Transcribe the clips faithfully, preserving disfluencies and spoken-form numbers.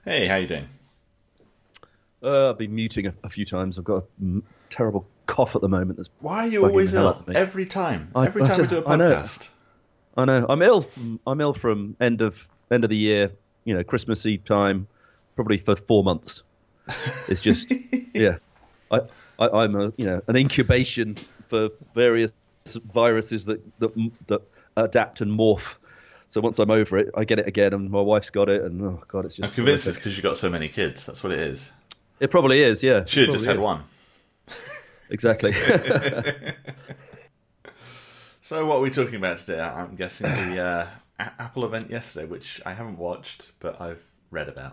Hey, how you doing? Uh, I've been muting a, a few times. I've got a mm, terrible cough at the moment. That's Why are you bugging always the hell ill? out of me. Every time. I- Every I time we said- do a I know. podcast. I know. I'm ill. From, I'm ill from end of end of the year. You know, Christmas Eve time, probably for four months. It's just, yeah. I, I, I'm a you know an incubation for various viruses that that that adapt and morph. So once I'm over it, I get it again, and my wife's got it, and oh god, it's just. I'm convinced it's horrific. because you've got so many kids. That's what it is. It probably is. Yeah. Should have It just had probably one. is. Exactly. So what are we talking about today? I'm guessing the uh, A- Apple event yesterday, which I haven't watched, but I've read about.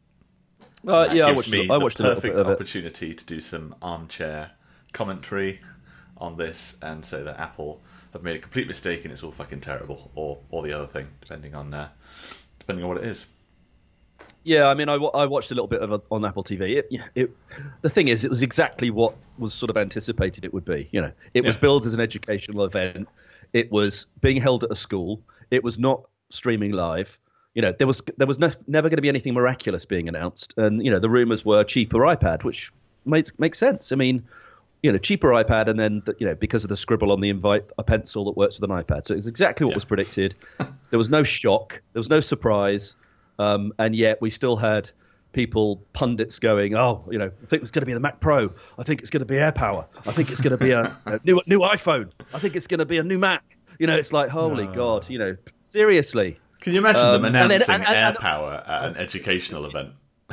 Uh, That yeah, I gives watched. me a- I the watched a little perfect bit of it. opportunity to do some armchair commentary on this and say that Apple have made a complete mistake and it's all fucking terrible, or or the other thing, depending on uh, depending on what it is. Yeah, I mean, I, wa- I watched a little bit of it on Apple T V. It, it, the thing is, it was exactly what was sort of anticipated it would be. You know, it was Yeah. billed as an educational event. It was being held at a school. It was not streaming live. You know, there was there was no, never going to be anything miraculous being announced. And you know, the rumors were cheaper iPad, which makes makes sense. I mean, you know, cheaper iPad, and then the, you know, because of the scribble on the invite, a pencil that works with an iPad. So it's exactly what Yeah. was predicted. There was no shock. There was no surprise. Um, and yet we still had people, pundits going, oh, you know, I think it's going to be the Mac Pro. I think it's going to be AirPower. I think it's going to be a, a new new iPhone. I think it's going to be a new Mac. You know, it's like, holy No. God, you know, seriously. Can you imagine Um, them and then- announcing and- and- and- AirPower at an educational event?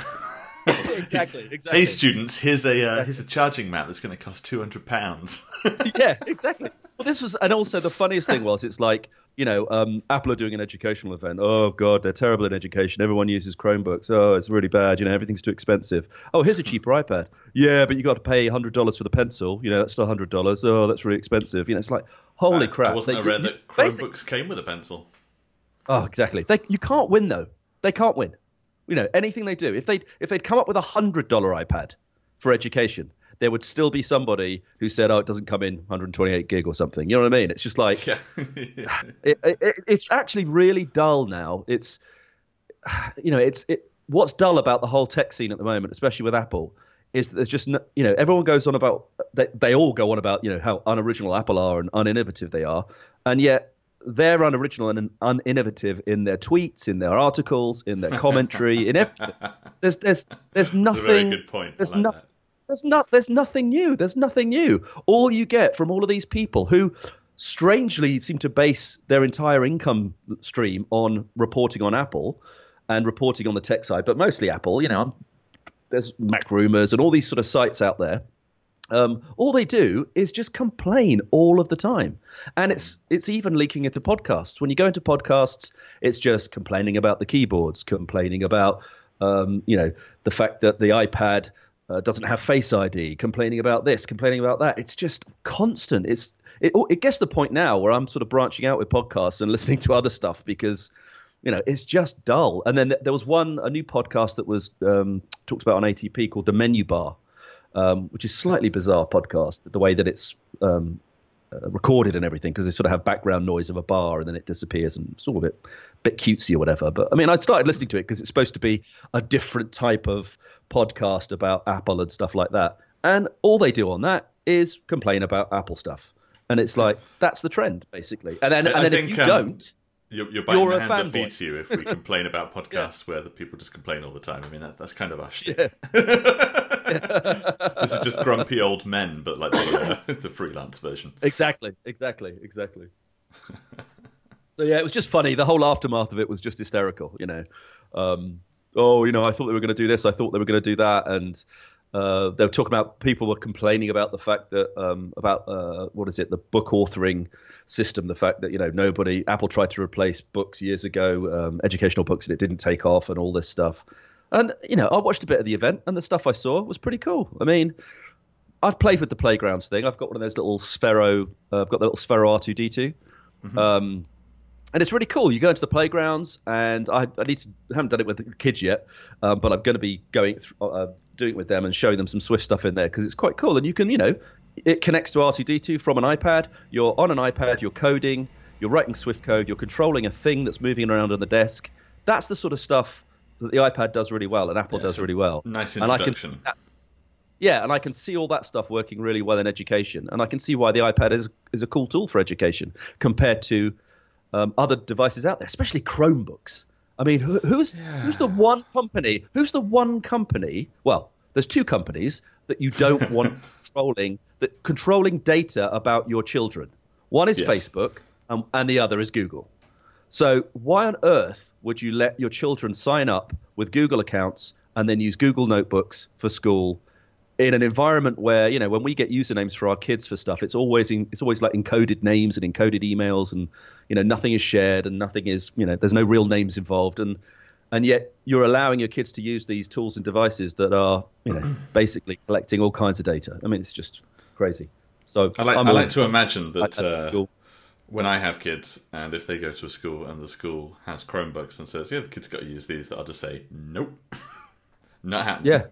exactly, exactly. Hey students, here's a uh, here's a charging mat that's going to cost two hundred pounds. Yeah, exactly. Well, this was, and also the funniest thing was, it's like, you know, um, Apple are doing an educational event. Oh God, they're terrible in education. Everyone uses Chromebooks. Oh, it's really bad. You know, everything's too expensive. Oh, here's a cheaper iPad. Yeah, but you got to pay one hundred dollars for the pencil. You know, that's still one hundred dollars. Oh, that's really expensive. You know, it's like, holy crap. I wasn't They- aware you- that you- basic- Chromebooks came with a pencil. Oh, exactly. They, you can't win though. They can't win. You know, anything they do, if they if they'd come up with a hundred dollar iPad for education, there would still be somebody who said, "Oh, it doesn't come in one hundred twenty-eight gig or something." You know what I mean? It's just like Yeah. it, it, it's actually really dull now. It's you know, it's it. What's dull about the whole tech scene at the moment, especially with Apple, is that there's just no, you know, everyone goes on about they they all go on about, you know, how unoriginal Apple are and uninnovative they are, and yet they're unoriginal and uninnovative in their tweets, in their articles, in their commentary, in everything. There's there's there's nothing. That's a very good point. I There's like nothing. that. There's not. There's nothing new. There's nothing new. All you get from all of these people who, strangely, seem to base their entire income stream on reporting on Apple, and reporting on the tech side, but mostly Apple. You know, there's Mac Rumors and all these sort of sites out there. Um, all they do is just complain all of the time, and it's it's even leaking into podcasts. When you go into podcasts, it's just complaining about the keyboards, complaining about um, you know, the fact that the iPad uh, doesn't have Face I D, complaining about this, complaining about that. It's just constant. It's it, it gets to the point now where I'm sort of branching out with podcasts and listening to other stuff because, you know, it's just dull. And then there was one a new podcast that was um, talked about on A T P called The Menu Bar. Um, which is slightly bizarre podcast, the way that it's um, uh, recorded and everything, because they sort of have background noise of a bar and then it disappears and it's all a bit, bit cutesy or whatever. But I mean, I started listening to it because it's supposed to be a different type of podcast about Apple and stuff like that. And all they do on that is complain about Apple stuff. And it's like, that's the trend, basically. And then, I- and I then think, if you um, don't, You're, you're biting You're the a hand that fanboy. feeds you if we complain about podcasts where the people just complain all the time. I mean, that, that's kind of our shtick. Yeah. This is just grumpy old men, but like the, uh, the freelance version. Exactly, exactly, exactly. So yeah, it was just funny. The whole aftermath of it was just hysterical, you know. Um, oh, you know, I thought they were going to do this. I thought they were going to do that, and uh, they were talking about people were complaining about the fact that um, about uh, what is it, the book authoring system. The fact that, you know, nobody Apple tried to replace books years ago, um, educational books, and it didn't take off, and all this stuff. And, you know, I watched a bit of the event, and the stuff I saw was pretty cool. I mean, I've played with the Playgrounds thing. I've got one of those little Sphero. Uh, I've got the little Sphero R two D two. Mm-hmm. Um, and it's really cool. You go into the Playgrounds, and I, I need to I haven't done it with the kids yet, um, but I'm going to be going th- uh, doing it with them and showing them some Swift stuff in there because it's quite cool. And you can, you know, it connects to R two D two from an iPad. You're on an iPad. You're coding. You're writing Swift code. You're controlling a thing that's moving around on the desk. That's the sort of stuff that the iPad does really well and Apple Yeah, does so really well. nice And I can introduction. see that, yeah, and I can see all that stuff working really well in education, and I can see why the iPad is is a cool tool for education compared to um, other devices out there, especially Chromebooks. I mean, who, who's who's the one company? Who's the one company? Well, there's two companies that you don't want controlling that controlling data about your children. One is Yes. Facebook, and, and the other is Google. So why on earth would you let your children sign up with Google accounts and then use Google Notebooks for school in an environment where, you know, when we get usernames for our kids for stuff, it's always in, it's always like encoded names and encoded emails, and, you know, nothing is shared and nothing is, you know, there's no real names involved. And and yet you're allowing your kids to use these tools and devices that are, you know, basically collecting all kinds of data. I mean, it's just crazy. So I like, I'm I all- like to imagine that I- I- uh, school. when I have kids, and if they go to a school and the school has Chromebooks and says, yeah, the kids got to use these, I'll just say, nope, not happening. Yeah.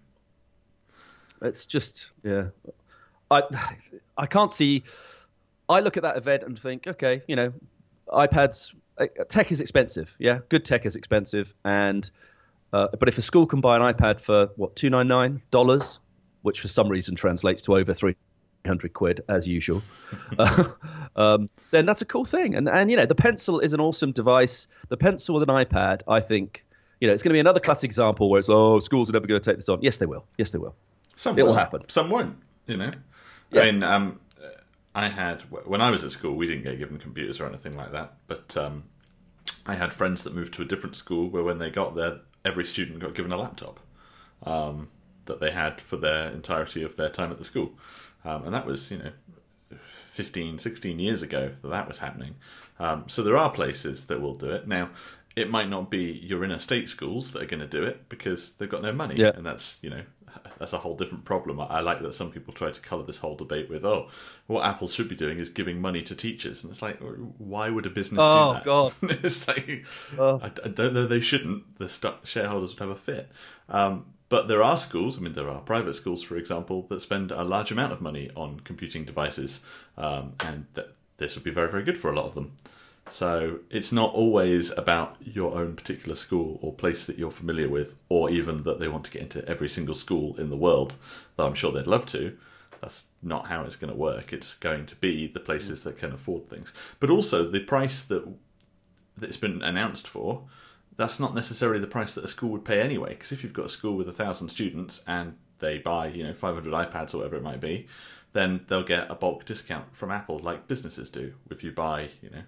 It's just, yeah. I I can't see. I look at that event and think, okay, you know, iPads, uh, tech is expensive. Yeah, good tech is expensive. And uh, but if a school can buy an iPad for what two ninety nine dollars, which for some reason translates to over three hundred quid as usual, uh, um, then that's a cool thing. And and you know, the pencil is an awesome device. The pencil with an iPad, I think, you know, it's going to be another classic example where it's, oh, schools are never going to take this on. Yes, they will. Yes, they will. Some It will will. happen. Some won't, you know. Yeah. I mean, um, I had, when I was at school, we didn't get given computers or anything like that, but um, I had friends that moved to a different school where when they got there, every student got given a laptop um, that they had for their entirety of their time at the school. Um, and that was, you know, fifteen, sixteen years ago that that was happening. Um, so there are places that will do it. Now, it might not be your inner state schools that are going to do it because they've got no money. Yeah. And that's, you know, that's a whole different problem. I, I like that some people try to colour this whole debate with, oh, what Apple should be doing is giving money to teachers. And it's like, why would a business Oh, do that? God. It's like, Oh. I, I don't know, they shouldn't. The stu- shareholders would have a fit. Um, but there are schools, I mean, there are private schools, for example, that spend a large amount of money on computing devices. Um, and that this would be very, very good for a lot of them. So it's not always about your own particular school or place that you're familiar with, or even that they want to get into every single school in the world, though I'm sure they'd love to. That's not how it's going to work. It's going to be the places that can afford things. But also the price that that's been announced for, that's not necessarily the price that a school would pay anyway. Because if you've got a school with a thousand students and they buy, you know, five hundred iPads or whatever it might be, then they'll get a bulk discount from Apple like businesses do. If you buy, you know,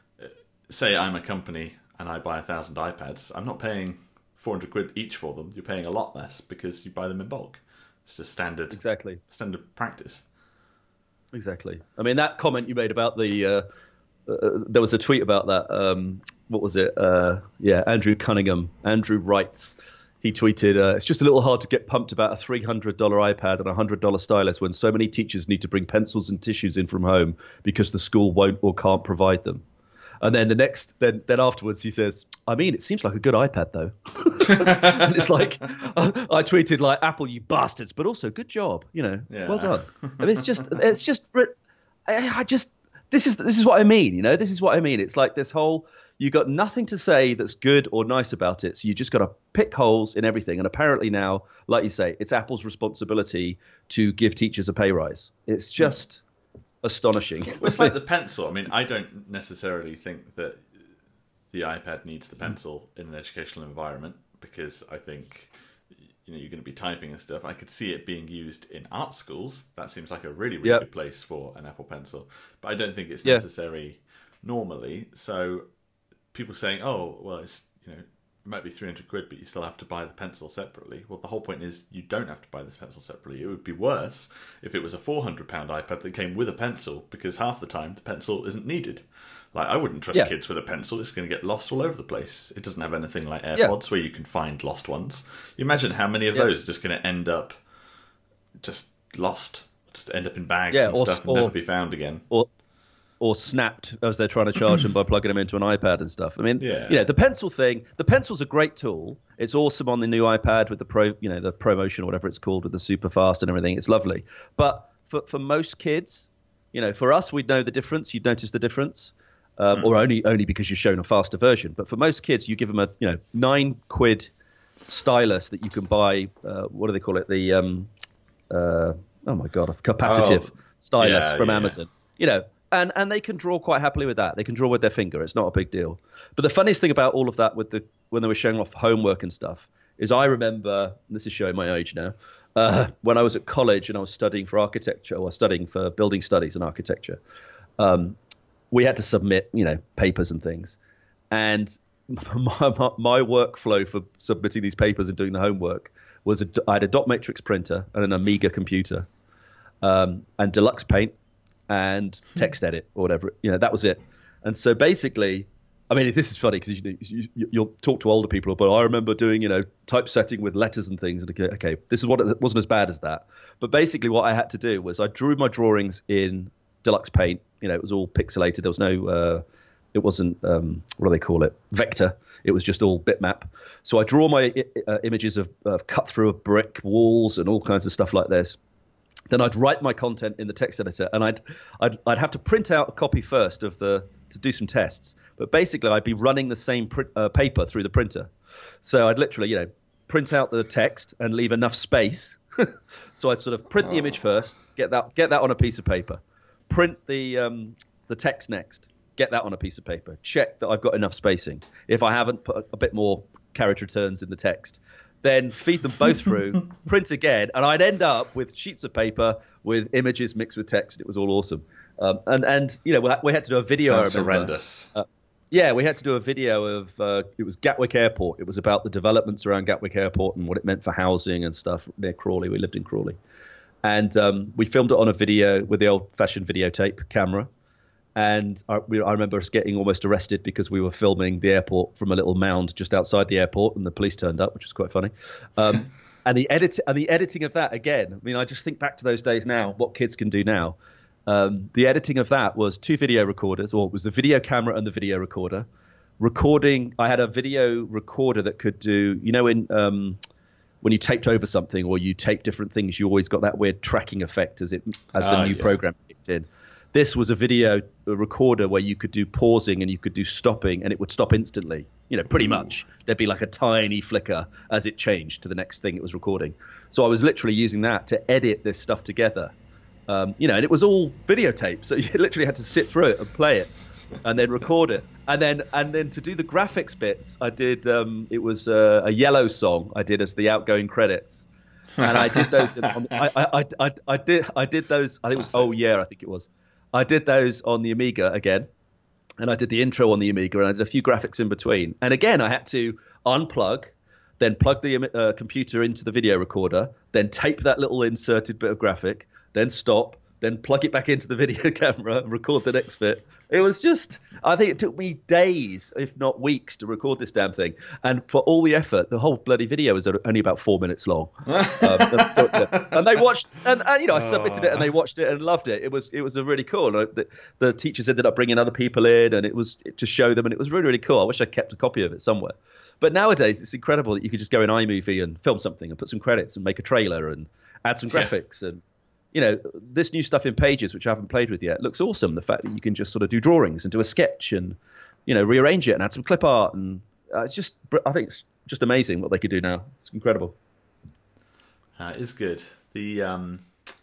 say I'm a company and I buy a thousand iPads, I'm not paying four hundred quid each for them. You're paying a lot less because you buy them in bulk. It's just standard, Exactly. standard practice. Exactly. I mean, that comment you made about the, uh, uh, there was a tweet about that. Um, what was it? Uh, yeah, Andrew Cunningham. Andrew writes, he tweeted, uh, it's just a little hard to get pumped about a three hundred dollars iPad and a one hundred dollars stylus when so many teachers need to bring pencils and tissues in from home because the school won't or can't provide them. And then the next, then then afterwards, he says, I mean, it seems like a good iPad, though. And it's like, I, I tweeted, like, Apple, you bastards, but also good job, you know, Yeah. well done. And it's just, it's just, I, I just, this is, this is what I mean, you know, this is what I mean. It's like this whole, you got nothing to say that's good or nice about it. So you just got to pick holes in everything. And apparently now, like you say, it's Apple's responsibility to give teachers a pay rise. It's just astonishing. Well, it's like the pencil. I mean, I don't necessarily think that the iPad needs the pencil in an educational environment because I think, you know, you're going to be typing and stuff. I could see it being used in art schools. That seems like a really, really Yep. good place for an Apple Pencil. But I don't think it's Yeah. necessary normally. So people saying, oh, well, it's, you know, it might be three hundred quid, but you still have to buy the pencil separately. Well, the whole point is you don't have to buy this pencil separately. It would be worse if it was a four hundred pound iPad that came with a pencil, because half the time the pencil isn't needed. Like, I wouldn't trust Yeah. kids with a pencil. It's going to get lost all over the place. It doesn't have anything like AirPods where you can find lost ones. You imagine how many of Yeah. those are just going to end up just lost, just end up in bags Yeah, and or- stuff and or- never be found again. or or snapped as they're trying to charge them by plugging them into an iPad and stuff. I mean, Yeah. you know, the pencil thing, the pencil's a great tool. It's awesome on the new iPad with the pro, you know, the ProMotion or whatever it's called with the super fast and everything. It's lovely. But for, for most kids, you know, for us, we'd know the difference. You'd notice the difference. Um, Mm. or only only because you're shown a faster version. But for most kids, you give them a, you know, nine quid stylus that you can buy. Uh, what do they call it? The um, uh, oh my god, a capacitive Oh, stylus yeah, from yeah. Amazon. You know, and and they can draw quite happily with that. They can draw with their finger. It's not a big deal. But the funniest thing about all of that with the when they were showing off homework and stuff is I remember, and this is showing my age now, uh, when I was at college and I was studying for architecture or studying for building studies and architecture. Um, we had to submit, you know, papers and things. And my, my, my workflow for submitting these papers and doing the homework was a, I had a dot matrix printer and an Amiga computer, um, and Deluxe Paint and TextEdit or whatever. You know, that was it. And so basically, I mean, this is funny because you, you, you'll talk to older people, but I remember doing, you know, typesetting with letters and things. And okay, okay, this is what it wasn't as bad as that. But basically what I had to do was I drew my drawings in Deluxe Paint. You know, it was all pixelated. There was no, uh, it wasn't, um, what do they call it? Vector. It was just all bitmap. So I draw my uh, images of uh, cut through of brick walls and all kinds of stuff like this. Then I'd write my content in the text editor, and I'd, I'd, I'd have to print out a copy first of the, to do some tests. But basically I'd be running the same print, uh, paper through the printer. So I'd literally, you know, print out the text and leave enough space. So I'd sort of print the image first, get that, get that on a piece of paper. Print the um, the text next, get that on a piece of paper, check that I've got enough spacing. If I haven't, put a, a bit more carriage returns in the text, then feed them both through, print again, and I'd end up with sheets of paper with images mixed with text. It was all awesome. Um, and, and, you know, we, we had to do a video. Sounds horrendous. Uh, yeah, we had to do a video of, uh, it was Gatwick Airport. It was about the developments around Gatwick Airport and what it meant for housing and stuff near Crawley. We lived in Crawley. And um, we filmed it on a video with the old-fashioned videotape camera. And I, we, I remember us getting almost arrested because we were filming the airport from a little mound just outside the airport, and the police turned up, which was quite funny. Um, and the edit and the editing of that again. I mean, I just think back to those days now, what kids can do now. Um, the editing of that was two video recorders, or it was the video camera and the video recorder. Recording, I had a video recorder that could do, you know, in um, when you taped over something or you tape different things, you always got that weird tracking effect as it as the uh, new yeah. program kicked in. This was a video recorder where you could do pausing and you could do stopping, and it would stop instantly. You know, pretty much. There'd be like a tiny flicker as it changed to the next thing it was recording. So I was literally using that to edit this stuff together. Um, you know, and it was all videotape, so you literally had to sit through it and play it, and then record it, and then and then to do the graphics bits, I did. Um, it was uh, a Yellow song I did as the outgoing credits, and I did those. In, on, I, I, I, I did I did those. I think it was Oh Yeah, I think it was. I did those on the Amiga again, and I did the intro on the Amiga, and I did a few graphics in between. And again, I had to unplug, then plug the uh, computer into the video recorder, then tape that little inserted bit of graphic, then stop, then plug it back into the video camera and record the next bit. It was just, I think it took me days, if not weeks, to record this damn thing. And for all the effort, the whole bloody video was only about four minutes long. um, and, so, and they watched, and, and you know, I submitted it and they watched it and loved it. It was it was a really cool. The, the teachers ended up bringing other people in, and it was to show them, and it was really, really cool. I wish I kept a copy of it somewhere. But nowadays, it's incredible that you could just go in iMovie and film something and put some credits and make a trailer and add some graphics and, you know, this new stuff in Pages, which I haven't played with yet, looks awesome. The fact that you can just sort of do drawings and do a sketch and, you know, rearrange it and add some clip art. And uh, it's just, I think it's just amazing what they could do now. It's incredible. Uh, it is good. The um,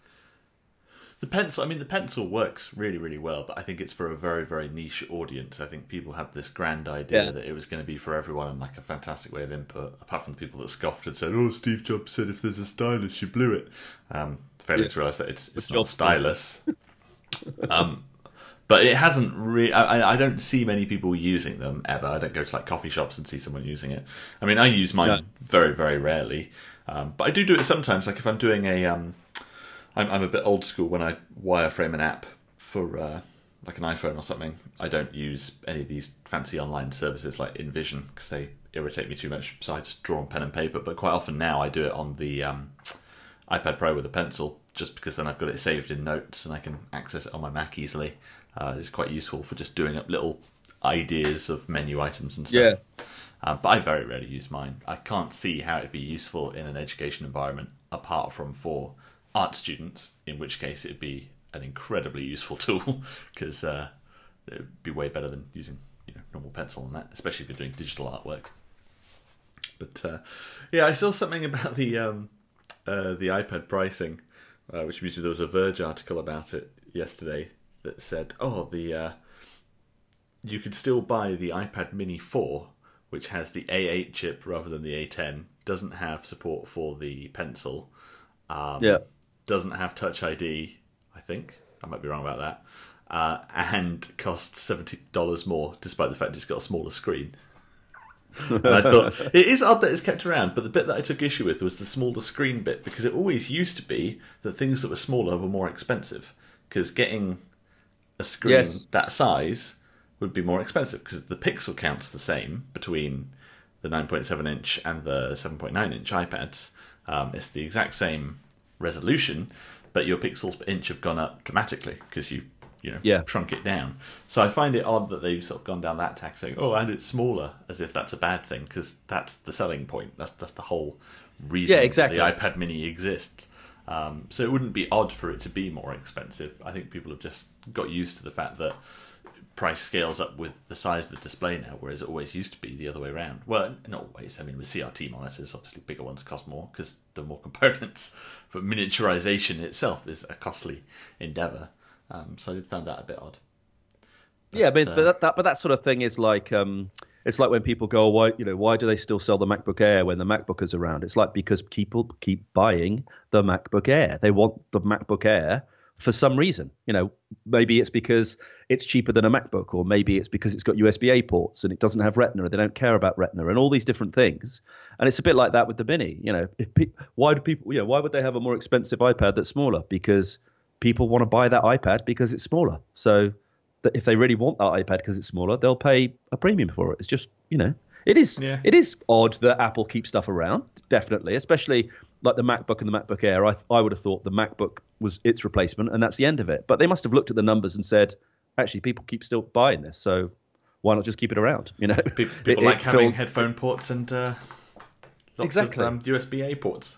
the pencil, I mean, the pencil works really, really well, but I think it's for a very, very niche audience. I think people had this grand idea Yeah. that it was going to be for everyone and like a fantastic way of input, apart from the people that scoffed and said, oh, Steve Jobs said if there's a stylus, you blew it. Um, failing Yeah. to realise that it's, it's The not a Jobs stylus. um, but it hasn't really, I, I don't see many people using them ever. I don't go to like coffee shops and see someone using it. I mean, I use mine No. very, very rarely. Um, but I do do it sometimes, like if I'm doing a... Um, I'm, I'm a bit old school when I wireframe an app for uh, like an iPhone or something. I don't use any of these fancy online services like InVision because they irritate me too much. So I just draw on pen and paper. But quite often now I do it on the um, iPad Pro with a pencil, just because then I've got it saved in notes and I can access it on my Mac easily. Uh, it's quite useful for just doing up little ideas of menu items and stuff. Yeah. Uh, but I very rarely use mine. I can't see how it'd be useful in an education environment apart from for art students, in which case it'd be an incredibly useful tool because uh, it would be way better than using, you know, normal pencil and that, especially if you're doing digital artwork. But uh, yeah, I saw something about the um, uh, the iPad pricing, uh, which means there was a Verge article about it yesterday that said, oh, the uh, you could still buy the iPad Mini four, which has the A eight chip rather than the A ten, doesn't have support for the Pencil, um, yeah, doesn't have Touch I D, I think. I might be wrong about that. Uh, and costs seventy dollars more, despite the fact it's got a smaller screen. And I thought, it is odd that it's kept around, but the bit that I took issue with was the smaller screen bit, because it always used to be that things that were smaller were more expensive, because getting a screen yes. that size would be more expensive, because the pixel count's the same between the nine point seven inch and the seven point nine inch iPads. Um, it's the exact same resolution, but your pixels per inch have gone up dramatically, because you've you know, yeah. shrunk it down. So I find it odd that they've sort of gone down that tack, saying, "Oh, and it's smaller," as if that's a bad thing, because that's the selling point. That's that's the whole reason yeah, exactly. the iPad Mini exists. Um, so it wouldn't be odd for it to be more expensive. I think people have just got used to the fact that price scales up with the size of the display now, whereas it always used to be the other way around. Well, not always. I mean, with C R T monitors, obviously bigger ones cost more because there are more components. But miniaturization itself is a costly endeavor. Um, so I did find that a bit odd. But, yeah, but, uh, but that, that but that sort of thing is like um, it's like when people go, why you know why do they still sell the MacBook Air when the MacBook is around? It's like because people keep buying the MacBook Air. They want the MacBook Air for some reason. You know, maybe it's because it's cheaper than a MacBook, or maybe it's because it's got U S B A ports and it doesn't have Retina. They don't care about Retina and all these different things. And it's a bit like that with the Mini. You know, if pe- why do people? You know, why would they have a more expensive iPad that's smaller? Because people want to buy that iPad because it's smaller. So that if they really want that iPad because it's smaller, they'll pay a premium for it. It's just, you know, it is yeah. it is odd that Apple keeps stuff around, definitely, especially like the MacBook and the MacBook Air. I I would have thought the MacBook was its replacement and that's the end of it. But they must have looked at the numbers and said, actually, people keep still buying this, so why not just keep it around? You know, people, people it, like it having filled... headphone ports and uh, lots exactly. of um, U S B A ports.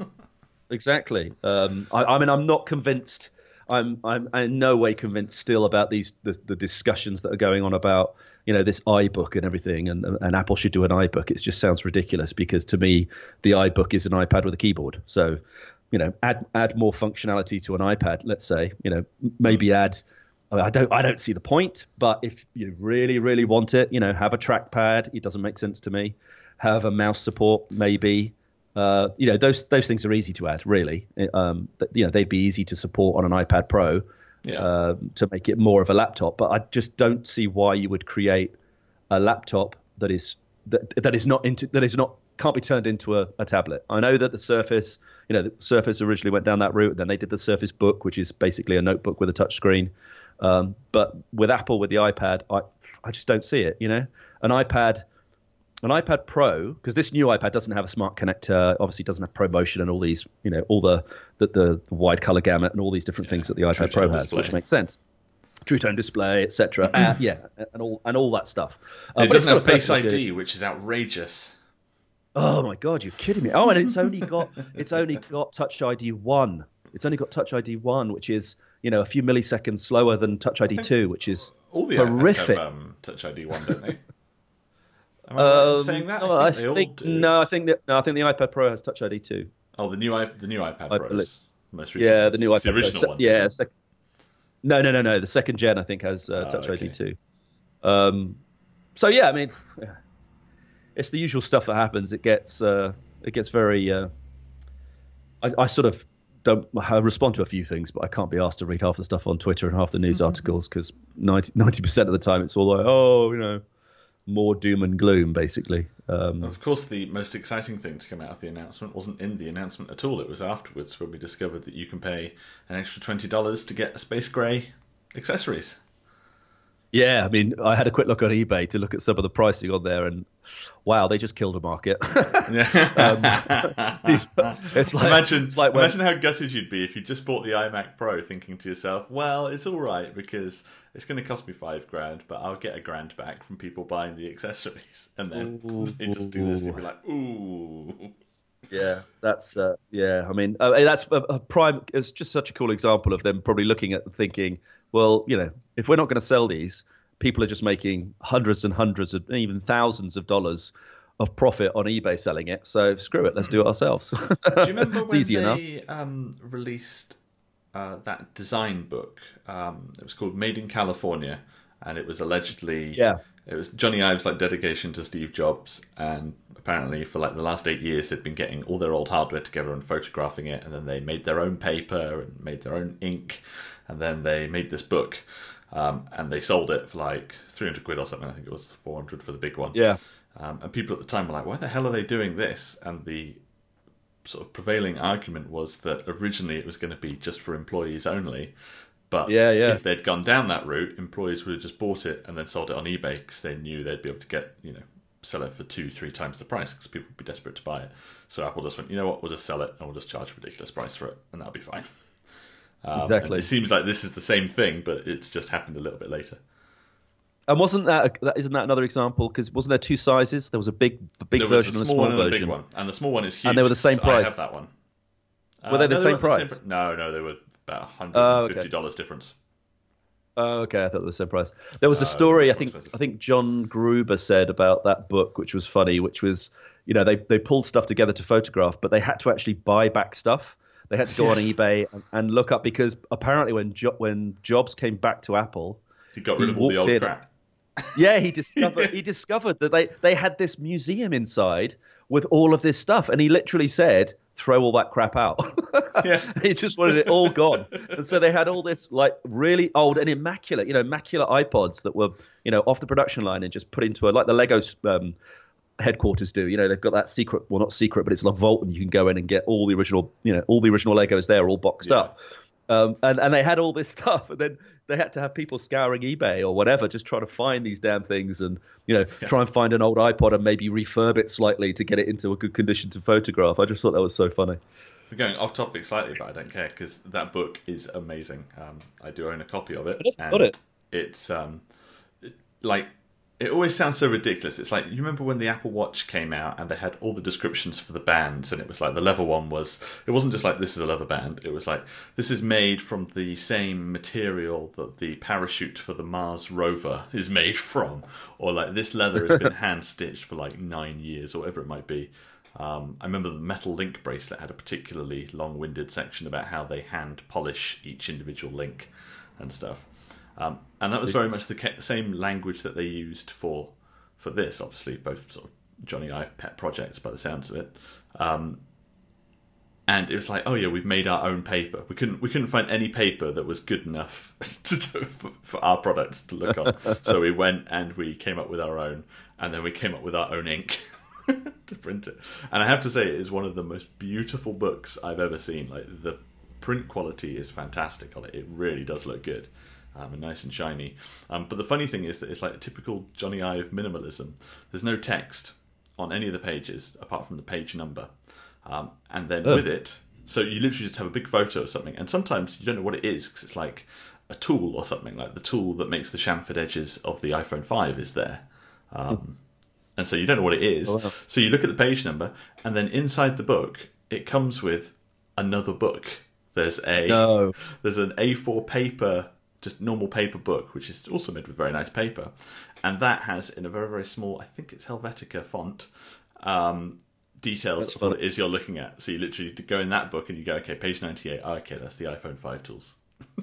Exactly. Um, I, I mean, I'm not convinced. I'm I'm in no way convinced still about these the, the discussions that are going on about, you know, this iBook and everything, and and Apple should do an iBook. It just sounds ridiculous because to me the iBook is an iPad with a keyboard. So, you know, add add more functionality to an iPad. Let's say, you know, maybe add. I, mean, I don't I don't see the point, but if you really really want it, you know, have a trackpad. It doesn't make sense to me. Have a mouse support, maybe. Uh, you know, those those things are easy to add, really. Um, you know, they'd be easy to support on an iPad Pro yeah. uh, to make it more of a laptop. But I just don't see why you would create a laptop that is that that is not into that is not can't be turned into a, a tablet. I know that the Surface, you know, the Surface originally went down that route, and then they did the Surface Book, which is basically a notebook with a touch screen. Um, but with Apple, with the iPad, I I just don't see it. You know, an iPad. An iPad Pro, because this new iPad doesn't have a smart connector, obviously doesn't have ProMotion and all these, you know, all the the, the, the wide color gamut and all these different yeah. things that the iPad Pro has, display. Which makes sense. True Tone display, et cetera. uh, yeah, and all and all that stuff. Uh, it doesn't have Face I D, which is outrageous. Oh my God, you're kidding me! Oh, and it's only got it's only got Touch I D one. It's only got Touch I D one, which is, you know, a few milliseconds slower than Touch I D two, which is all the horrific. iPads have um, Touch I D one, don't they? Am I um, right saying that? No, I I think, think, no, I think that no, I think the iPad Pro has Touch I D two. Oh, the new iPad, the new iPad I Pros, believe. most recent. Yeah, the new ones. iPad the original Pro. one. Yeah, sec- no, no, no, no. The second gen, I think, has uh, oh, Touch okay. I D two. Um, so yeah, I mean, it's the usual stuff that happens. It gets uh, it gets very. Uh, I, I sort of don't I respond to a few things, but I can't be asked to read half the stuff on Twitter and half the news articles because ninety percent of the time it's all like, oh, you know, more doom and gloom, basically. Um, of course, the most exciting thing to come out of the announcement wasn't in the announcement at all. It was afterwards when we discovered that you can pay an extra twenty dollars to get a space grey accessories. Yeah, I mean, I had a quick look on eBay to look at some of the pricing on there, and wow, they just killed a market. Yeah. um, it's like, imagine, it's like when, imagine how gutted you'd be if you just bought the iMac Pro, thinking to yourself, "Well, it's all right because it's going to cost me five grand, but I'll get a grand back from people buying the accessories." And then ooh, they just do this, and you'd be like, "Ooh." Yeah, that's uh, yeah. I mean, uh, that's a, a prime. It's just such a cool example of them probably looking at and thinking, well, you know, if we're not going to sell these, people are just making hundreds and hundreds of, even thousands of dollars of profit on eBay selling it. So screw it, let's do it ourselves. Do you remember it's when easy they um, released uh, that design book? Um, it was called Made in California, and it was allegedly Yeah. it was Johnny Ive's like dedication to Steve Jobs, and apparently for like the last eight years they'd been getting all their old hardware together and photographing it, and then they made their own paper and made their own ink, and then they made this book, um, and they sold it for like three hundred quid or something. I think it was four hundred for the big one. Yeah. Um, and people at the time were like, why the hell are they doing this? And the sort of prevailing argument was that originally it was going to be just for employees only. But Yeah, yeah. if they'd gone down that route, employees would have just bought it and then sold it on eBay because they knew they'd be able to get, you know, sell it for two, three times the price because people would be desperate to buy it. So Apple just went, you know what, we'll just sell it and we'll just charge a ridiculous price for it and that'll be fine. Um, Exactly. It seems like this is the same thing, but it's just happened a little bit later. And wasn't that, that isn't that another example? Because wasn't there two sizes? There was a big, the big There was version a and a small small one and a version. big one, and the small one is huge. And they were the same 'cause I price? have that one. Were they Uh, the no, same weren't the price? pr- no, no, they were about one hundred Oh, fifty okay. dollars difference. Oh, okay. I thought it was the same price. There was a Uh, story. I much more think expensive. I think John Gruber said about that book, which was funny. Which was, you know, they they pulled stuff together to photograph, but they had to actually buy back stuff. They had to go on Yes. eBay and, and look up because apparently when jo- when Jobs came back to Apple, He got He rid of all the walked old in. crap. yeah, he discovered he discovered that they they had this museum inside with all of this stuff, and he literally said, "Throw all that crap out." Yeah. He just wanted it all gone, and so they had all this like really old and immaculate, you know, immaculate iPods that were, you know, off the production line and just put into a like the Lego um, headquarters do. You know, they've got that secret, well, not secret, but it's like vault, and you can go in and get all the original, you know, all the original Legos there, all boxed Yeah. up. Um, and, and they had all this stuff, and then they had to have people scouring eBay or whatever, just trying to find these damn things and, you know, Yeah. try and find an old iPod and maybe refurb it slightly to get it into a good condition to photograph. I just thought that was so funny. We're going off topic slightly, but I don't care because that book is amazing. Um, I do own a copy of it. I've and got it. It's um, it, like it always sounds so ridiculous. It's like you remember when the Apple Watch came out and they had all the descriptions for the bands, and it was like the leather one was. It wasn't just like this is a leather band. It was like this is made from the same material that the parachute for the Mars rover is made from, or like this leather has been hand stitched for like nine years or whatever it might be. Um, I remember the Metal Link bracelet had a particularly long-winded section about how they hand polish each individual link and stuff. Um, and that was very much the ca- same language that they used for for this, obviously, both sort of Johnny Ive pet projects by the sounds of it. Um, and it was like, oh yeah, we've made our own paper. We couldn't we couldn't find any paper that was good enough to do for, for our products to look on. So we went and we came up with our own, and then we came up with our own ink to print it. And I have to say, it is one of the most beautiful books I've ever seen. Like the print quality is fantastic on it. It really does look good. Um, and nice and shiny. Um, but the funny thing is that it's like a typical Johnny Ive minimalism. There's no text on any of the pages apart from the page number. Um, and then Oh. with it, so you literally just have a big photo of something. And sometimes you don't know what it is because it's like a tool or something. Like the tool that makes the chamfered edges of the iPhone five is there. Um, and so you don't know what it is. Oh, wow. So you look at the page number, and then inside the book, it comes with another book. There's a No. there's an A four paper, just normal paper book, which is also made with very nice paper, and that has in a very very small, I think it's Helvetica font, um, details That's of what funny. it is you're looking at. So you literally go in that book and you go, okay, page ninety-eight. Oh, okay, that's the iPhone five tools.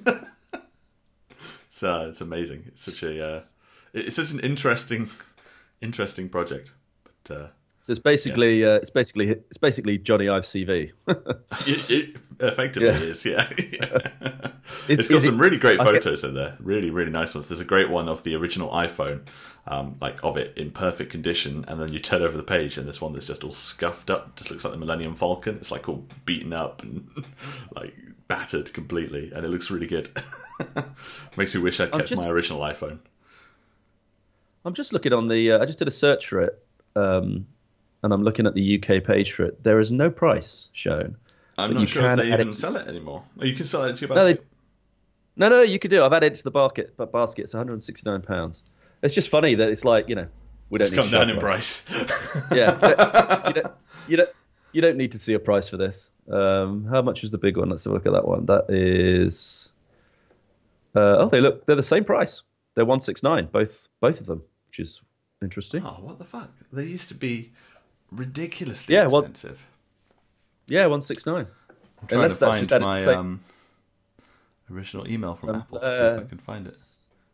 So it's amazing. It's such a uh, it's such an interesting interesting project, but. Uh, So it's basically uh, it's basically it's basically Johnny Ive's C V. It, it effectively Yeah. is, yeah. Is- It's got is it- some really great okay. photos in there, really, really nice ones. There's a great one of the original iPhone, um, like of it in perfect condition, and then you turn over the page, and this one that's just all scuffed up, just looks like the Millennium Falcon. It's like all beaten up and like battered completely, and it looks really good. Makes me wish I'd I'm kept just- my original iPhone. I'm just looking on the. Uh, I just did a search for it, um, and I'm looking at the U K page for it. There is no price shown. I'm But not you sure if can they add even it- sell it anymore. Oh, you can sell it to your No, they- basket. No, no, you could do. I've added it to the basket. But basket, it's one hundred sixty-nine pounds. It's just funny that it's like, you know, we don't It's need come to show down a in price. price. Yeah, you don't, you don't you don't need to see a price for this. Um, how much is the big one? Let's have a look at that one. That is. Uh, oh, they look. They're the same price. They're one sixty-nine. Both both of them, which is Interesting. Oh, what the fuck? They used to be ridiculously Yeah, well- expensive. Yeah, one six nine. I'm trying Unless to that's find just added my the same- um, original email from Um, Apple to see if I uh, can find it.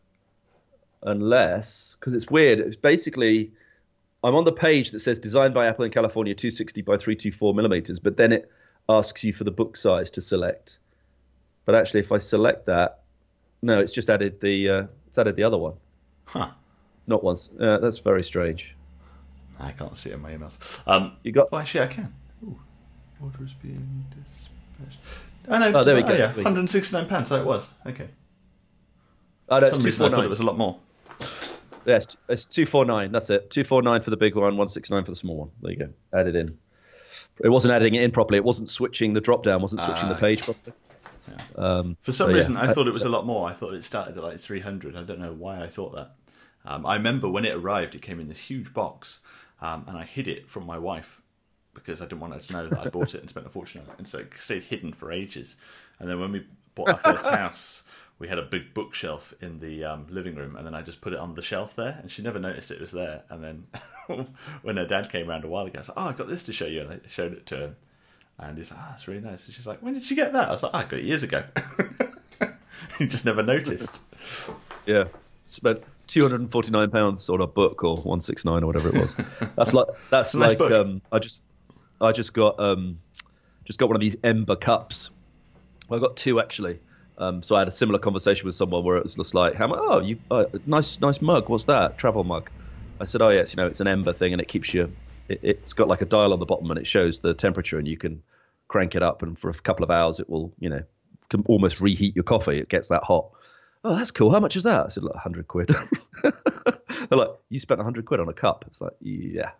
Unless, because it's weird. It's basically, I'm on the page that says designed by Apple in California, two sixty by three twenty-four millimeters, but then it asks you for the book size to select. But actually, if I select that, no, it's just added the uh, it's added the other one. Huh. It's not one. Uh, that's very strange. I can't see it in my emails. Um, You got- Well, actually, I can. Ooh. Order is being dispatched. Oh, no. Oh, there we oh, go. yeah, one hundred sixty-nine pounds. So it was. Okay. Oh, no, For it's some two reason, I four thought it nine. was a lot more. Yes, it's two four nine. That's it. Two four nine for the big one, one six nine for the small one. There you go. Added in. It wasn't adding it in properly. It wasn't switching the drop down. Wasn't switching Ah, the page properly. Yeah. Um, For some so, yeah. reason, I thought it was a lot more. I thought it started at like three hundred. I don't know why I thought that. Um, I remember when it arrived, it came in this huge box, um, and I hid it from my wife because I didn't want her to know that I bought it and spent a fortune on it. And so it stayed hidden for ages. And then when we bought our first house, we had a big bookshelf in the um, living room, and then I just put it on the shelf there, and she never noticed it was there. And then when her dad came around a while ago, I was like, "Oh, I got this to show you," and I showed it to him. And he's like, "Ah, oh, it's really nice." And she's like, "When did you get that?" I was like, oh, "I got it years ago." You just never noticed. Yeah, spent two hundred and forty nine pounds on a book or one six nine or whatever it was. That's like that's a nice like book. um, I just I just got um, just got one of these Ember cups. Well, I got two actually. Um, so I had a similar conversation with someone where it was just like, "How much? Oh, you uh, nice nice mug. What's that? Travel mug?" I said, "Oh yeah, it's, you know, it's an Ember thing, and it keeps you. It, it's got like a dial on the bottom, and it shows the temperature, and you can crank it up, and for a couple of hours, it will, you know, can almost reheat your coffee. It gets that hot." "Oh, that's cool. How much is that?" I said, "Like one hundred quid." They're like, "You spent one hundred quid on a cup?" It's like, yeah.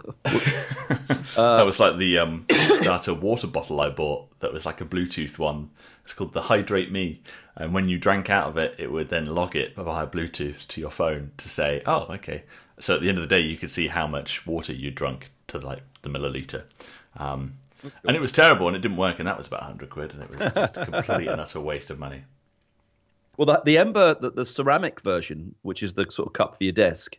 That was like the um, starter water bottle I bought that was like a Bluetooth one. It's called the Hydrate Me. And when you drank out of it, it would then log it via Bluetooth to your phone to say, oh, okay. So at the end of the day, you could see how much water you drunk to like the milliliter. Um, and it was terrible and it didn't work. And that was about one hundred quid. And it was just a complete and utter waste of money. Well, the, the Ember, the, the ceramic version, which is the sort of cup for your desk,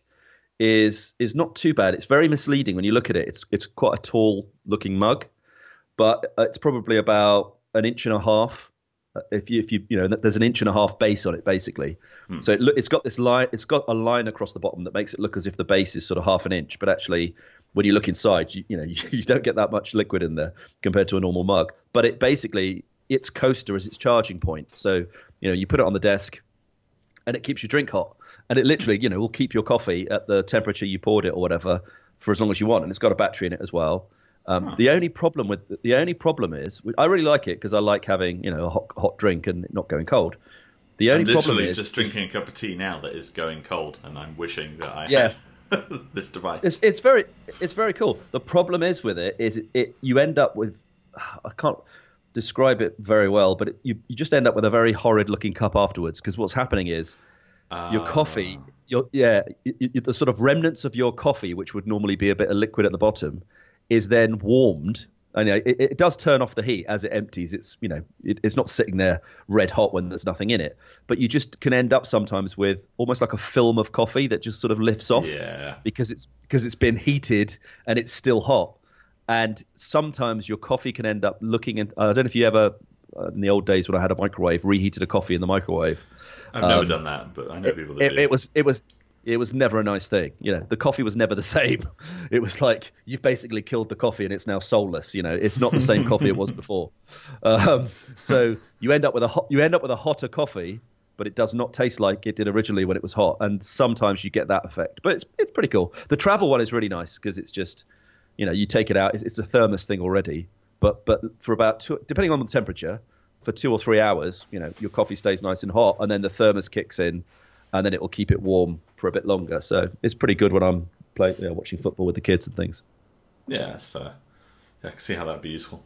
is is not too bad. It's very misleading when you look at it. It's it's quite a tall looking mug, but it's probably about an inch and a half. If you if you you know, there's an inch and a half base on it basically. Hmm. So it look, it's got this line. It's got a line across the bottom that makes it look as if the base is sort of half an inch, but actually, when you look inside, you, you know, you, you don't get that much liquid in there compared to a normal mug. But it basically, its coaster is its charging point. So you know, you put it on the desk, and it keeps your drink hot. And it literally, you know, will keep your coffee at the temperature you poured it or whatever for as long as you want. And it's got a battery in it as well. Um, huh. The only problem with the only problem is I really like it because I like having, you know, a hot hot drink and it not going cold. The only I'm literally problem is just drinking a cup of tea now that is going cold, and I'm wishing that I yeah. had this device. It's it's very it's very cool. The problem is with it is it, it you end up with I can't describe it very well, but it, you you just end up with a very horrid looking cup afterwards because what's happening is. Uh, your coffee, your yeah, you, you, the sort of remnants of your coffee, which would normally be a bit of liquid at the bottom, is then warmed. And it, it does turn off the heat as it empties. It's you know, it, it's not sitting there red hot when there's nothing in it. But you just can end up sometimes with almost like a film of coffee that just sort of lifts off. Yeah. Because it's because it's been heated and it's still hot. And sometimes your coffee can end up looking. In, I don't know if you ever, uh, in the old days when I had a microwave, reheated a coffee in the microwave. I've never um, done that, but I know people that it, do. It was it was it was never a nice thing. You know, the coffee was never the same. It was like you've basically killed the coffee and it's now soulless. You know, it's not the same coffee it was before. Um, so you end up with a hot, you end up with a hotter coffee, but it does not taste like it did originally when it was hot. And sometimes you get that effect, but it's it's pretty cool. The travel one is really nice because it's just, you know, you take it out. It's, it's a thermos thing already, but but for about two, depending on the temperature. For two or three hours, you know, your coffee stays nice and hot, and then the thermos kicks in, and then it will keep it warm for a bit longer. So it's pretty good when I'm playing, you know, watching football with the kids and things. Yeah, so yeah, I can see how that'd be useful.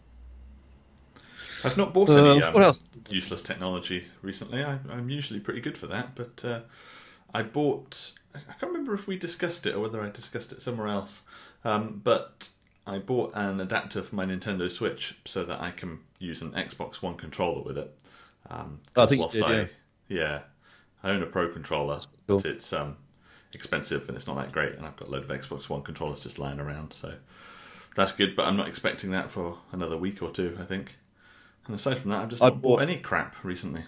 I've not bought Uh, any um, what else? useless technology recently. I, I'm usually pretty good for that, but uh, I bought. I can't remember if we discussed it or whether I discussed it somewhere else, um, but. I bought an adapter for my Nintendo Switch so that I can use an Xbox One controller with it. Um, I think whilst you did, I, yeah. yeah, I own a Pro controller, cool. but it's um, expensive and it's not that great, and I've got a load of Xbox One controllers just lying around, so that's good, but I'm not expecting that for another week or two, I think. And aside from that, I've just not bought, bought any crap recently.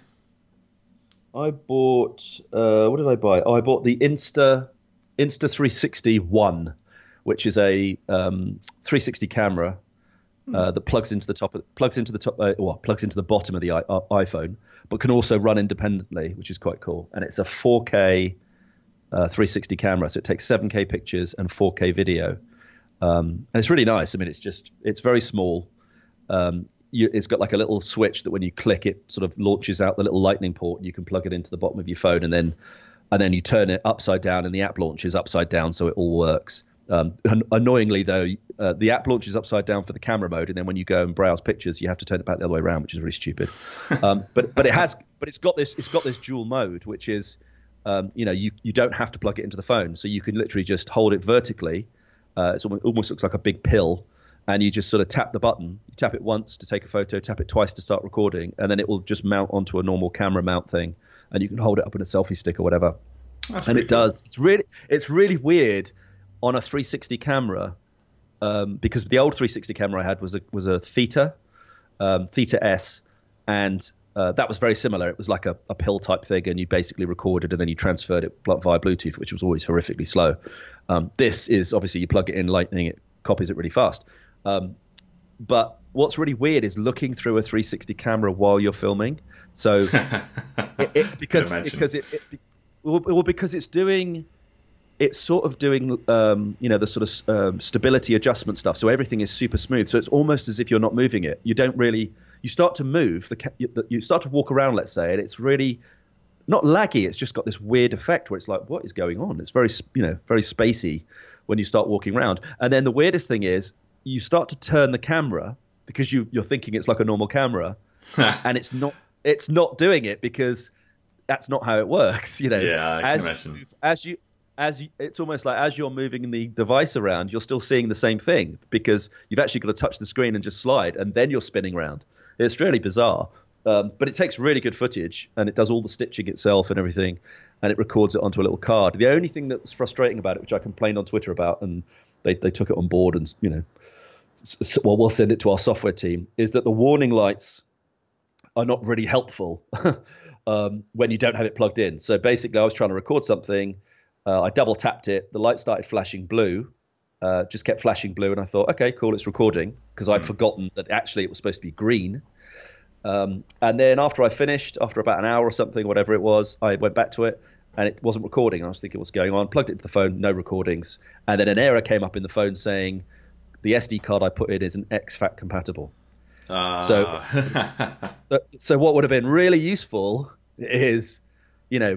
I bought, uh, what did I buy? Oh, I bought the Insta Insta three sixty One, which is a um, three sixty camera uh, that plugs into the top, of, plugs into the top, uh, well, plugs into the bottom of the I- uh, iPhone, but can also run independently, which is quite cool. And it's a four K uh, three sixty camera, so it takes seven K pictures and four K video, um, and it's really nice. I mean, it's just, it's very small. Um, You, it's got like a little switch that when you click, it sort of launches out the little lightning port, and you can plug it into the bottom of your phone, and then and then you turn it upside down, and the app launches upside down, so it all works. Um, annoyingly, though, uh, the app launches upside down for the camera mode, and then when you go and browse pictures, you have to turn it back the other way around, which is really stupid. Um, but but it has, but it's got this it's got this dual mode, which is, um, you know, you you don't have to plug it into the phone, so you can literally just hold it vertically. Uh, it almost, almost looks like a big pill. And you just sort of tap the button. You tap it once to take a photo, tap it twice to start recording, and then it will just mount onto a normal camera mount thing, and you can hold it up in a selfie stick or whatever. That's and it cool. does. It's really, it's really weird on a three sixty camera, um, because the old three sixty camera I had was a was a Theta, um, Theta S, and uh, that was very similar. It was like a, a pill type thing, and you basically recorded and then you transferred it via Bluetooth, which was always horrifically slow. Um, this is obviously you plug it in, Lightning, it copies it really fast. Um, but what's really weird is looking through a three sixty camera while you're filming. So it, it, because because it, it well, well because it's doing it's sort of doing um, you know the sort of um, stability adjustment stuff. So everything is super smooth. So it's almost as if you're not moving it. You don't really you start to move the you start to walk around, let's say, and it's really not laggy. It's just got this weird effect where it's like, what is going on? It's very you know very spacey when you start walking around. And then the weirdest thing is, you start to turn the camera because you, you're thinking it's like a normal camera, and it's not. It's not doing it because that's not how it works. You know, yeah, I as can imagine. You, as you, as you, it's almost like as you're moving the device around, you're still seeing the same thing because you've actually got to touch the screen and just slide, and then you're spinning around. It's really bizarre, um, but it takes really good footage, and it does all the stitching itself and everything, and it records it onto a little card. The only thing that's frustrating about it, which I complained on Twitter about, and they they took it on board, and you know. Well, we'll send it to our software team, is that the warning lights are not really helpful um, when you don't have it plugged in. So basically, I was trying to record something. Uh, I double tapped it. The light started flashing blue, uh, just kept flashing blue. And I thought, OK, cool, it's recording, because I'd mm. forgotten that actually it was supposed to be green. Um, and then after I finished, after about an hour or something, whatever it was, I went back to it and it wasn't recording. I was thinking, what's going on? Plugged it into the phone, no recordings. And then an error came up in the phone saying, the S D card I put in isn't X FAT compatible. Uh. So, so, so what would have been really useful is, you know,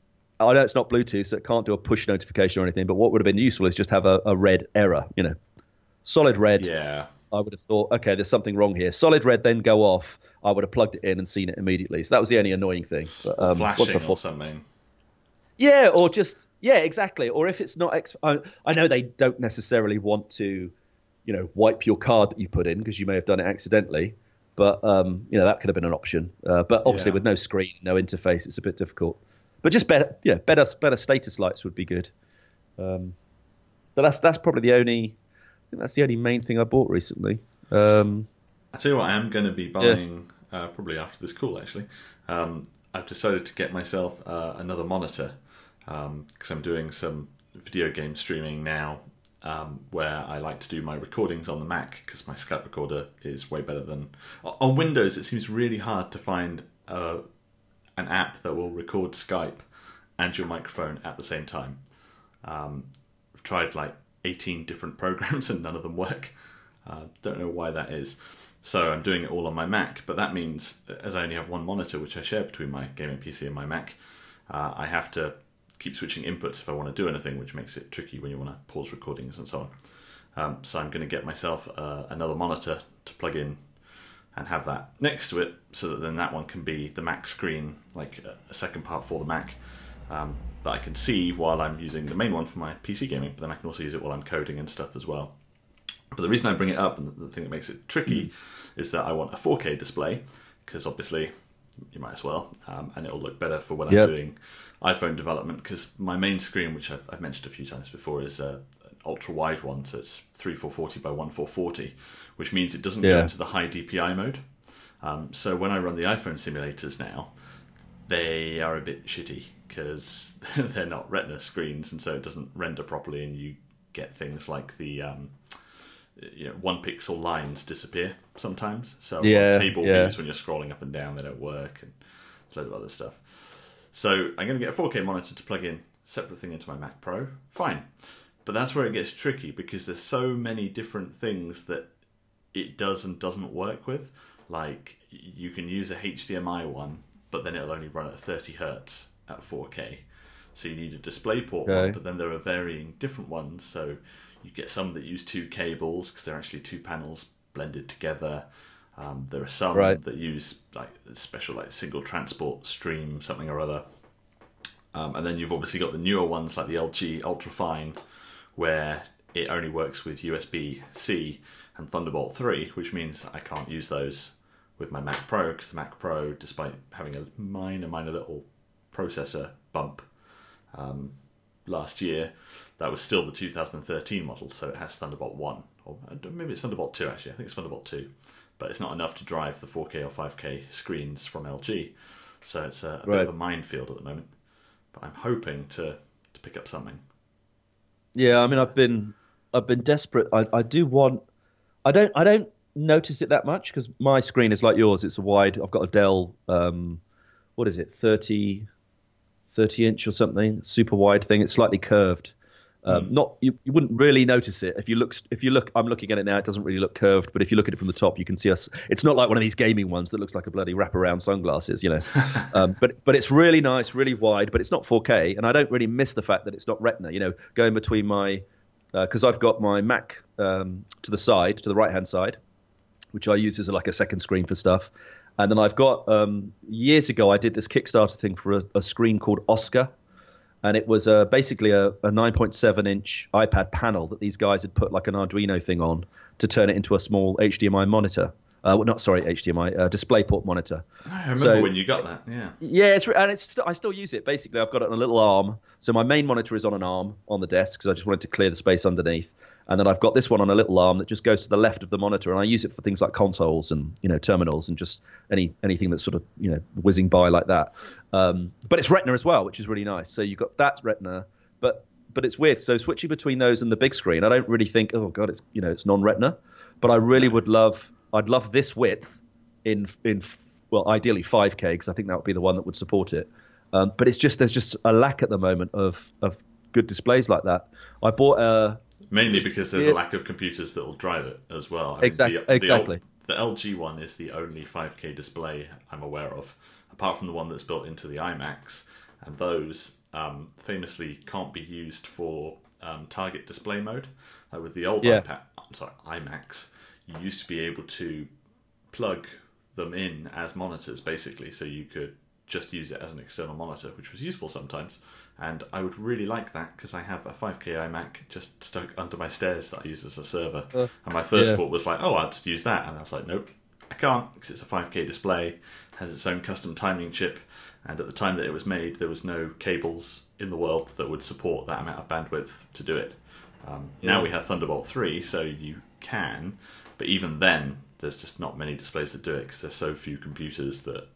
I know it's not Bluetooth, so it can't do a push notification or anything. But what would have been useful is just have a, a red error, you know, solid red. Yeah. I would have thought, okay, there's something wrong here. Solid red, then go off. I would have plugged it in and seen it immediately. So that was the only annoying thing. But, um, Flashing once I thought, or something. Yeah, or just yeah, exactly. Or if it's not, X, I, I know they don't necessarily want to, you know, wipe your card that you put in because you may have done it accidentally. But, um, you know, that could have been an option. Uh, but obviously yeah. with no screen, no interface, it's a bit difficult. But just better, yeah, better, better status lights would be good. Um, but that's that's probably the only, I think that's the only main thing I bought recently. Um, I tell you what, I am going to be buying yeah. uh, probably after this call. Actually, um, I've decided to get myself uh, another monitor because um, I'm doing some video game streaming now. Um, where I like to do my recordings on the Mac because my Skype recorder is way better than... On Windows, it seems really hard to find uh, an app that will record Skype and your microphone at the same time. Um, I've tried like eighteen different programs and none of them work. Uh, don't know why that is. So I'm doing it all on my Mac, but that means, as I only have one monitor, which I share between my gaming P C and my Mac, uh, I have to keep switching inputs if I want to do anything, which makes it tricky when you want to pause recordings and so on. Um, so I'm going to get myself uh, another monitor to plug in and have that next to it, so that then that one can be the Mac screen, like a, a second part for the Mac, um, that I can see while I'm using the main one for my P C gaming, but then I can also use it while I'm coding and stuff as well. But the reason I bring it up, and the thing that makes it tricky, is that I want a four K display, because obviously you might as well, um, and it'll look better for when Yep. I'm doing iPhone development, because my main screen, which I've, I've mentioned a few times before, is uh, an ultra wide one, so it's thirty-four forty by fourteen forty, which means it doesn't go Yeah. into the high D P I mode. Um, so when I run the iPhone simulators now, they are a bit shitty because they're not Retina screens, and so it doesn't render properly, and you get things like the um, you know, one pixel lines disappear sometimes. So Yeah, on table yeah. views, when you're scrolling up and down, they don't work, and there's a load of other stuff. So I'm going to get a four K monitor to plug in, separate thing into my Mac Pro. Fine. But that's where it gets tricky, because there's so many different things that it does and doesn't work with. Like, you can use a H D M I one, but then it'll only run at thirty hertz at four K. So you need a DisplayPort Okay. one, but then there are varying different ones. So you get some that use two cables, because they're actually two panels blended together. Um, there are some Right. that use like special, like single transport stream, something or other. Um, and then you've obviously got the newer ones like the L G Ultrafine, where it only works with U S B C and Thunderbolt three, which means I can't use those with my Mac Pro, because the Mac Pro, despite having a minor, minor little processor bump um, last year, that was still the two thousand thirteen model, so it has Thunderbolt one, or maybe it's Thunderbolt two actually, I think it's Thunderbolt two, but it's not enough to drive the four K or five K screens from L G, so it's a, a Right. bit of a minefield at the moment, but I'm hoping to, to pick up something. Yeah, I mean, I've been I've been desperate. I, I do want. I don't I don't notice it that much, because my screen is like yours. It's a wide. I've got a Dell. Um, what is it? thirty, thirty inch or something. Super wide thing. It's slightly curved. Um, Mm. Not you, you wouldn't really notice it if you look. If you look, I'm looking at it now. It doesn't really look curved, but if you look at it from the top, you can see us. It's not like one of these gaming ones that looks like a bloody wraparound sunglasses, you know. um, but but it's really nice, really wide. But it's not four K, and I don't really miss the fact that it's not Retina. You know, going between my because I've got my Mac um, to the side, to the right hand side, which I use as like a second screen for stuff. And then I've got um, years ago I did this Kickstarter thing for a, a screen called Oscar. And it was uh, basically a, a nine point seven inch iPad panel that these guys had put like an Arduino thing on to turn it into a small H D M I monitor. Uh, well, not sorry, H D M I, uh, DisplayPort monitor. I remember So- when you got that, yeah. Yeah, it's, and it's st- I still use it. Basically, I've got it on a little arm. So my main monitor is on an arm on the desk, because I just wanted to clear the space underneath. And then I've got this one on a little arm that just goes to the left of the monitor, and I use it for things like consoles and, you know, terminals and just any anything that's sort of, you know, whizzing by like that. Um, but it's Retina as well, which is really nice. So you've got that's Retina, but but it's weird. So switching between those and the big screen, I don't really think, oh god, it's, you know, it's non-Retina. But I really would love, I'd love this width in in well, ideally five K, because I think that would be the one that would support it. Um, but it's just there's just a lack at the moment of of good displays like that. I bought a Mainly because there's Yeah. a lack of computers that will drive it as well. I mean, Exact- the, the, exactly. The L G one is the only five K display I'm aware of, apart from the one that's built into the iMacs, and those um, famously can't be used for um, target display mode. Like with the old Yeah. iPad, I'm sorry, iMacs, you used to be able to plug them in as monitors, basically, so you could just use it as an external monitor, which was useful sometimes. And I would really like that, because I have a five K iMac just stuck under my stairs that I use as a server. Uh, and my first yeah. thought was like, oh, I'll just use that. And I was like, nope, I can't, because it's a five K display, has its own custom timing chip. And at the time that it was made, there was no cables in the world that would support that amount of bandwidth to do it. Um, Yeah. Now we have Thunderbolt three, so you can. But even then, there's just not many displays that do it, because there's so few computers that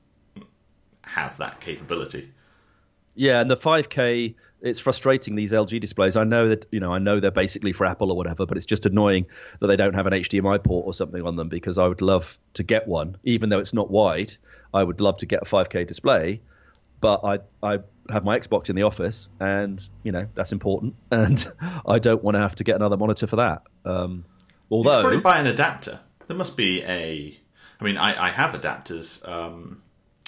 have that capability. Yeah, and the five K, it's frustrating, these L G displays. I know that, you know, I know they're basically for Apple or whatever, but it's just annoying that they don't have an H D M I port or something on them, because I would love to get one, even though it's not wide. I would love to get a five K display, but I I have my Xbox in the office, and, you know, that's important, and I don't want to have to get another monitor for that. Um, You could although, probably buy an adapter. There must be a... I mean, I, I have adapters. Um,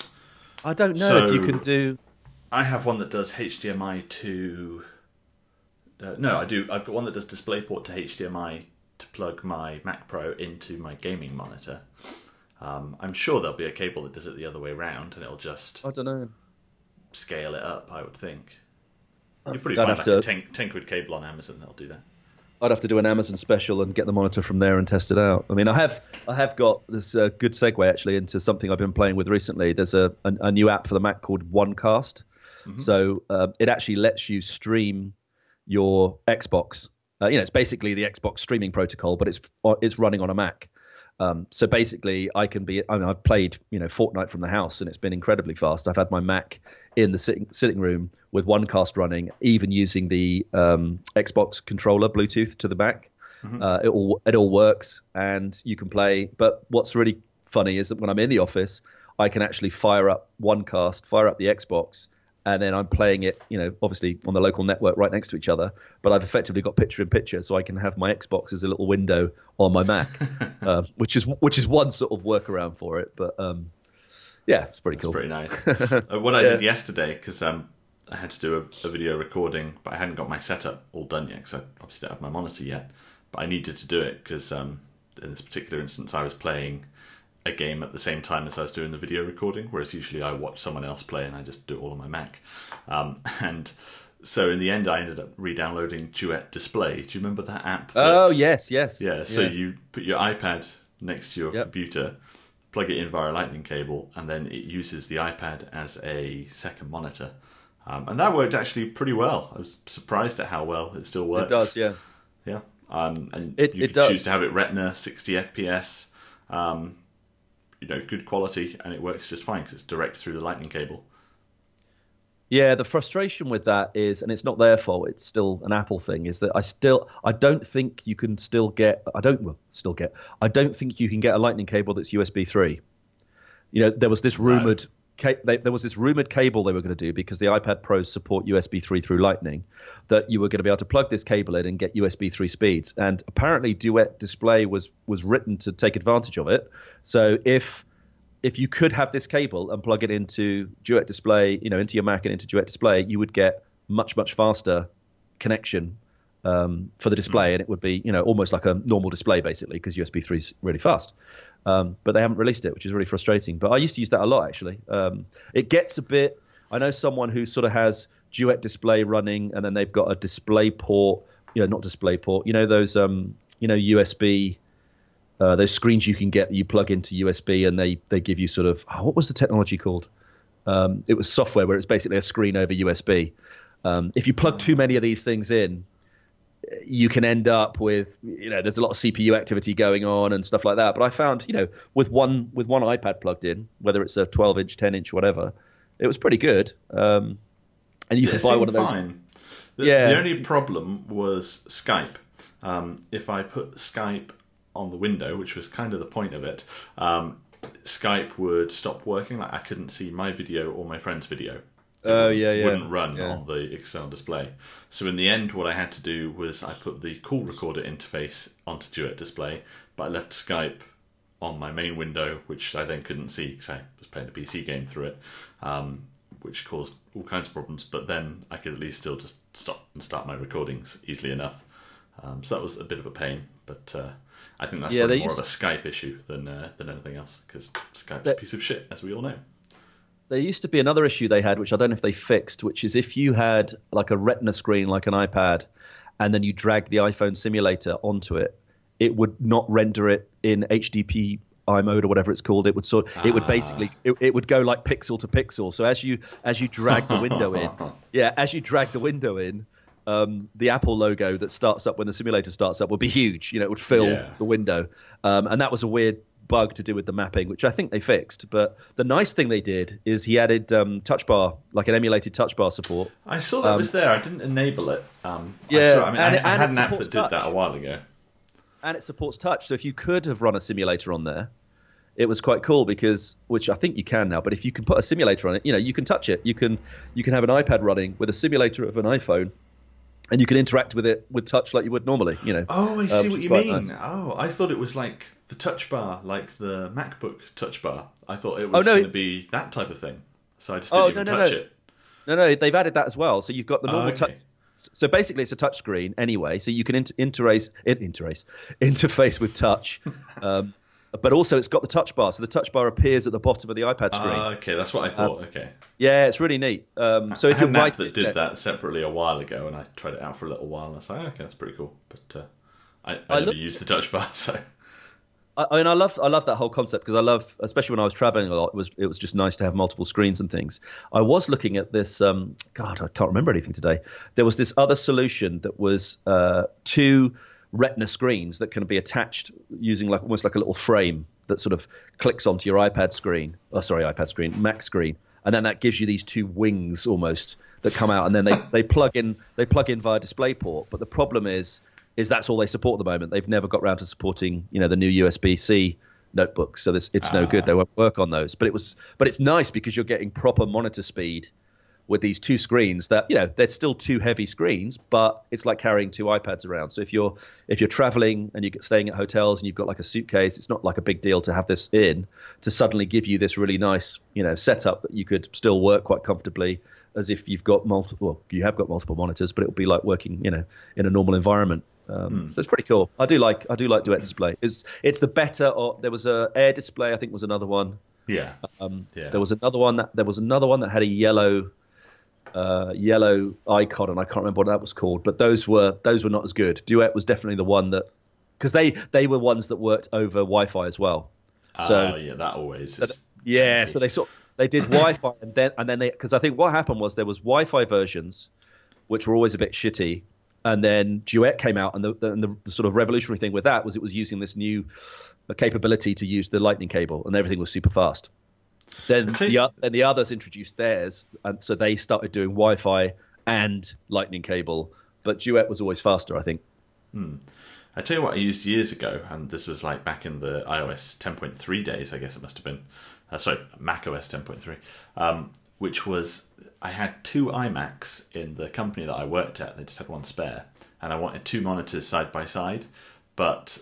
I don't know if you So- can do... I have one that does H D M I to... Uh, no, I do. I've got one that does DisplayPort to H D M I to plug my Mac Pro into my gaming monitor. Um, I'm sure there'll be a cable that does it the other way around, and it'll just I don't know. scale it up, I would think. You probably Don't find have like a to- ten, ten quid cable on Amazon that'll do that. I'd have to do an Amazon special and get the monitor from there and test it out. I mean, I have I have got this uh, good segue actually into something I've been playing with recently. There's a a, a new app for the Mac called OneCast. Mm-hmm. So uh, it actually lets you stream your Xbox. Uh, you know, it's basically the Xbox streaming protocol, but it's it's running on a Mac. Um, so basically, I can be. I mean, I've played you know Fortnite from the house, and it's been incredibly fast. I've had my Mac in the sitting sitting room with OneCast running, even using the um, Xbox controller Bluetooth to the Mac. Mm-hmm. Uh, it all it all works, and you can play. But what's really funny is that when I'm in the office, I can actually fire up OneCast, fire up the Xbox, and then I'm playing it, you know, obviously on the local network right next to each other. But I've effectively got picture in picture, so I can have my Xbox as a little window on my Mac, uh, which is which is one sort of workaround for it. But um, yeah, it's pretty That's cool. Pretty nice. uh, what I yeah. did yesterday, because um, I had to do a, a video recording, but I hadn't got my setup all done yet, because I obviously don't have my monitor yet. But I needed to do it because um, in this particular instance, I was playing a game at the same time as I was doing the video recording, whereas usually I watch someone else play and I just do it all on my Mac. Um, and so in the end, I ended up re-downloading Duet Display. Do you remember that app? That, oh, yes, yes. Yeah, so yeah. you put your iPad next to your yep. computer, plug it in via a lightning cable, and then it uses the iPad as a second monitor. Um, and that worked actually pretty well. I was surprised at how well it still works. It does, yeah. Yeah. Um, and it, you it can does. choose to have it Retina, sixty F P S, um, you know, good quality, and it works just fine because it's direct through the lightning cable. Yeah, the frustration with that is, and it's not their fault, it's still an Apple thing, is that I still, I don't think you can still get, I don't, well, still get, I don't think you can get a lightning cable that's U S B three. You know, there was this rumored, no. ca- they, there was this rumored cable they were going to do because the iPad Pros support U S B three through Lightning, that you were going to be able to plug this cable in and get U S B three speeds. And apparently Duet Display was, was written to take advantage of it. So if, if you could have this cable and plug it into Duet Display, you know, into your Mac and into Duet Display, you would get much, much faster connection um, for the display. Mm. And it would be, you know, almost like a normal display, basically, because U S B three is really fast. Um, but they haven't released it, which is really frustrating. But I used to use that a lot, actually. Um, it gets a bit, I know someone who sort of has Duet Display running, and then they've got a display port, you know, not display port, you know, those, um, you know, U S B, Uh, those screens you can get that you plug into U S B, and they, they give you sort of, oh, what was the technology called? Um, it was software where it's basically a screen over U S B. Um, if you plug too many of these things in, you can end up with, you know, there's a lot of C P U activity going on and stuff like that. But I found, you know, with one with one iPad plugged in, whether it's a twelve inch, ten inch, whatever, it was pretty good. Um, and you yeah, can buy one of those. Fine. The, yeah. the only problem was Skype. Um, if I put Skype on the window, which was kind of the point of it, um, Skype would stop working. Like I couldn't see my video or my friend's video. It oh yeah, yeah. Wouldn't run yeah. on the external display. So in the end, what I had to do was I put the call recorder interface onto Duet Display, but I left Skype on my main window, which I then couldn't see because I was playing a P C game through it, um, which caused all kinds of problems. But then I could at least still just stop and start my recordings easily enough. Um, so that was a bit of a pain, but uh, I think that's yeah, probably more used... of a Skype issue than uh, than anything else, because Skype's they... a piece of shit, as we all know. There used to be another issue they had, which I don't know if they fixed, which is if you had like a Retina screen, like an iPad, and then you dragged the iPhone simulator onto it, it would not render it in H D P I mode or whatever it's called. It would sort, ah. it would basically, it, it would go like pixel to pixel. So as you as you drag the window in, yeah, as you drag the window in, um, the Apple logo that starts up when the simulator starts up would be huge. You know, it would fill yeah. the window, um, and that was a weird bug to do with the mapping, which I think they fixed. But the nice thing they did is he added um, touch bar, like an emulated touch bar support. I saw that um, was there. I didn't enable it. Um, yeah, I, saw, I mean, and, I, I and had an app that did touch. that a while ago. And it supports touch. So if you could have run a simulator on there, it was quite cool because, which I think you can now, but if you can put a simulator on it, you know, you can touch it. You can you can have an iPad running with a simulator of an iPhone, and you can interact with it with touch like you would normally, you know. Oh, I see um, what you mean. Nice. Oh, I thought it was like the touch bar, like the MacBook touch bar. I thought it was oh, no. going to be that type of thing. So I just didn't oh, even no, no, touch no. it. No, no, they've added that as well. So you've got the normal oh, okay. touch. So basically, it's a touch screen anyway. So you can inter- interface, interface, interface with touch. um, but also it's got the touch bar, so the touch bar appears at the bottom of the iPad screen. Uh, okay, that's what I thought. Um, okay. Yeah, it's really neat. Um, so I if had you're an right, app that did that separately a while ago, and I tried it out for a little while, and I was like, oh, okay, that's pretty cool. But uh, I, I, I never looked, used the touch bar, so. I, I mean, I love I love that whole concept because I love, especially when I was traveling a lot, it was it was just nice to have multiple screens and things. I was looking at this. Um, God, I can't remember anything today. There was this other solution that was uh, two Retina screens that can be attached using like almost like a little frame that sort of clicks onto your iPad screen. Oh, sorry, iPad screen, Mac screen, and then that gives you these two wings almost that come out, and then they, they plug in they plug in via DisplayPort. But the problem is is that's all they support at the moment. They've never got around to supporting you know the new U S B C notebooks, so this, it's no good. They won't work on those. But it was but it's nice because you're getting proper monitor speed with these two screens that, you know, they're still two heavy screens, but it's like carrying two iPads around. So if you're if you're traveling and you're staying at hotels and you've got like a suitcase, it's not like a big deal to have this in to suddenly give you this really nice, you know, setup that you could still work quite comfortably as if you've got multiple, well, you have got multiple monitors, but it'll be like working, you know, in a normal environment. Um, mm. So it's pretty cool. I do like I do like Duet Display. It's it's the better. Or there was a Air Display, I think, was another one. Yeah. Um, yeah. There was another one that there was another one that had a yellow. Uh, yellow icon, and I can't remember what that was called, but those were those were not as good. Duet was definitely the one that, because they they were ones that worked over Wi-Fi as well. So uh, yeah, that always is yeah. So they sort they did Wi-Fi and then and then they because I think what happened was there was Wi-Fi versions which were always a bit shitty, and then Duet came out, and the, the, and the, the sort of revolutionary thing with that was it was using this new capability to use the Lightning cable, and everything was super fast. Then the, then the others introduced theirs, and so they started doing Wi-Fi and Lightning cable. But Duet was always faster, I think. Hmm. I tell you what I used years ago, and this was like back in the iOS ten point three days, I guess it must have been. Uh, sorry, macOS ten point three, um, which was I had two iMacs in the company that I worked at. They just had one spare, and I wanted two monitors side by side, but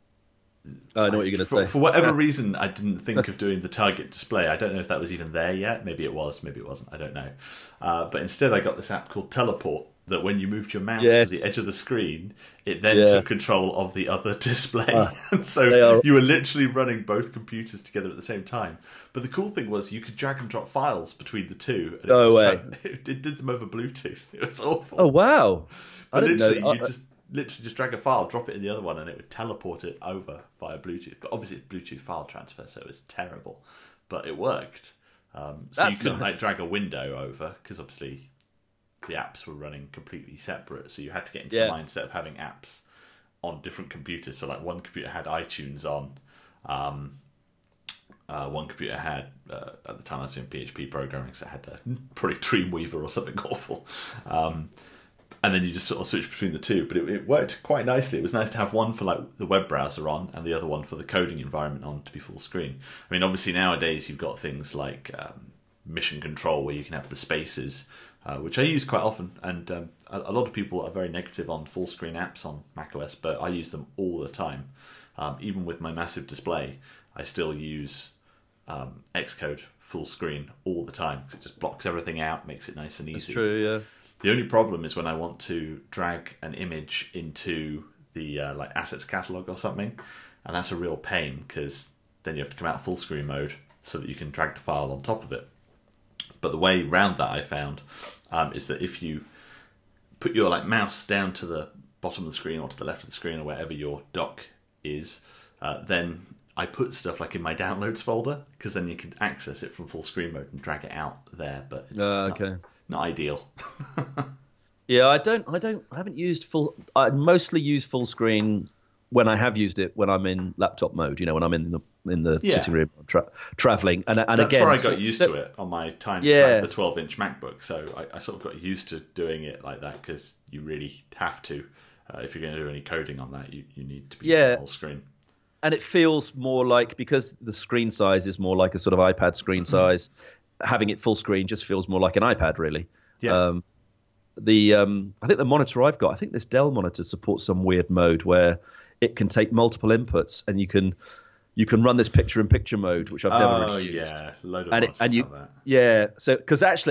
I know what you're going to say. For For whatever reason, I didn't think of doing the target display. I don't know if that was even there yet. Maybe it was, maybe it wasn't. I don't know. Uh, but instead, I got this app called Teleport that when you moved your mouse yes. to the edge of the screen, it then yeah. took control of the other display. Uh, and so are... you were literally running both computers together at the same time. But the cool thing was you could drag and drop files between the two. And no it way. Tra- it, it did them over Bluetooth. It was awful. Oh, wow. But I didn't literally, know. you I... just... literally just drag a file, drop it in the other one, and it would teleport it over via Bluetooth. But obviously it's Bluetooth file transfer, so it was terrible. But it worked. Um, so That's you couldn't nice. like drag a window over, because obviously the apps were running completely separate. So you had to get into yeah. the mindset of having apps on different computers. So like one computer had iTunes on. Um, uh, one computer had, uh, at the time I was doing P H P programming, so it had uh, probably Dreamweaver or something awful. Um, And then you just sort of switch between the two. But it, it worked quite nicely. It was nice to have one for like the web browser on and the other one for the coding environment on to be full screen. I mean, obviously nowadays you've got things like um, Mission Control where you can have the spaces, uh, which I use quite often. And um, a, a lot of people are very negative on full screen apps on macOS, but I use them all the time. Um, even with my massive display, I still use um, Xcode full screen all the time because it just blocks everything out, makes it nice and easy. That's true, yeah. The only problem is when I want to drag an image into the uh, like assets catalog or something, and that's a real pain because then you have to come out of full screen mode so that you can drag the file on top of it. But the way around that I found um, is that if you put your like mouse down to the bottom of the screen or to the left of the screen or wherever your dock is, uh, then I put stuff like in my downloads folder because then you can access it from full screen mode and drag it out there. But it's uh, not, okay. not ideal. Yeah, I don't, I don't, I haven't used full. I mostly use full screen when I have used it when I'm in laptop mode. You know, when I'm in the in the yeah. sitting room tra- traveling. And and that's again, where I got so, used so, to it on my tiny, yeah. like the twelve inch MacBook. So I, I sort of got used to doing it like that because you really have to. Uh, if you're going to do any coding on that, you, you need to be yeah. using full screen. And it feels more like, because the screen size is more like a sort of iPad screen size, having it full screen just feels more like an iPad, really. Yeah. Um, the um, I think the monitor I've got, I think this Dell monitor supports some weird mode where it can take multiple inputs and you can you can run this picture-in-picture mode, which I've never oh, really used. yeah, load of and, it, and you, have that. Yeah, so because actually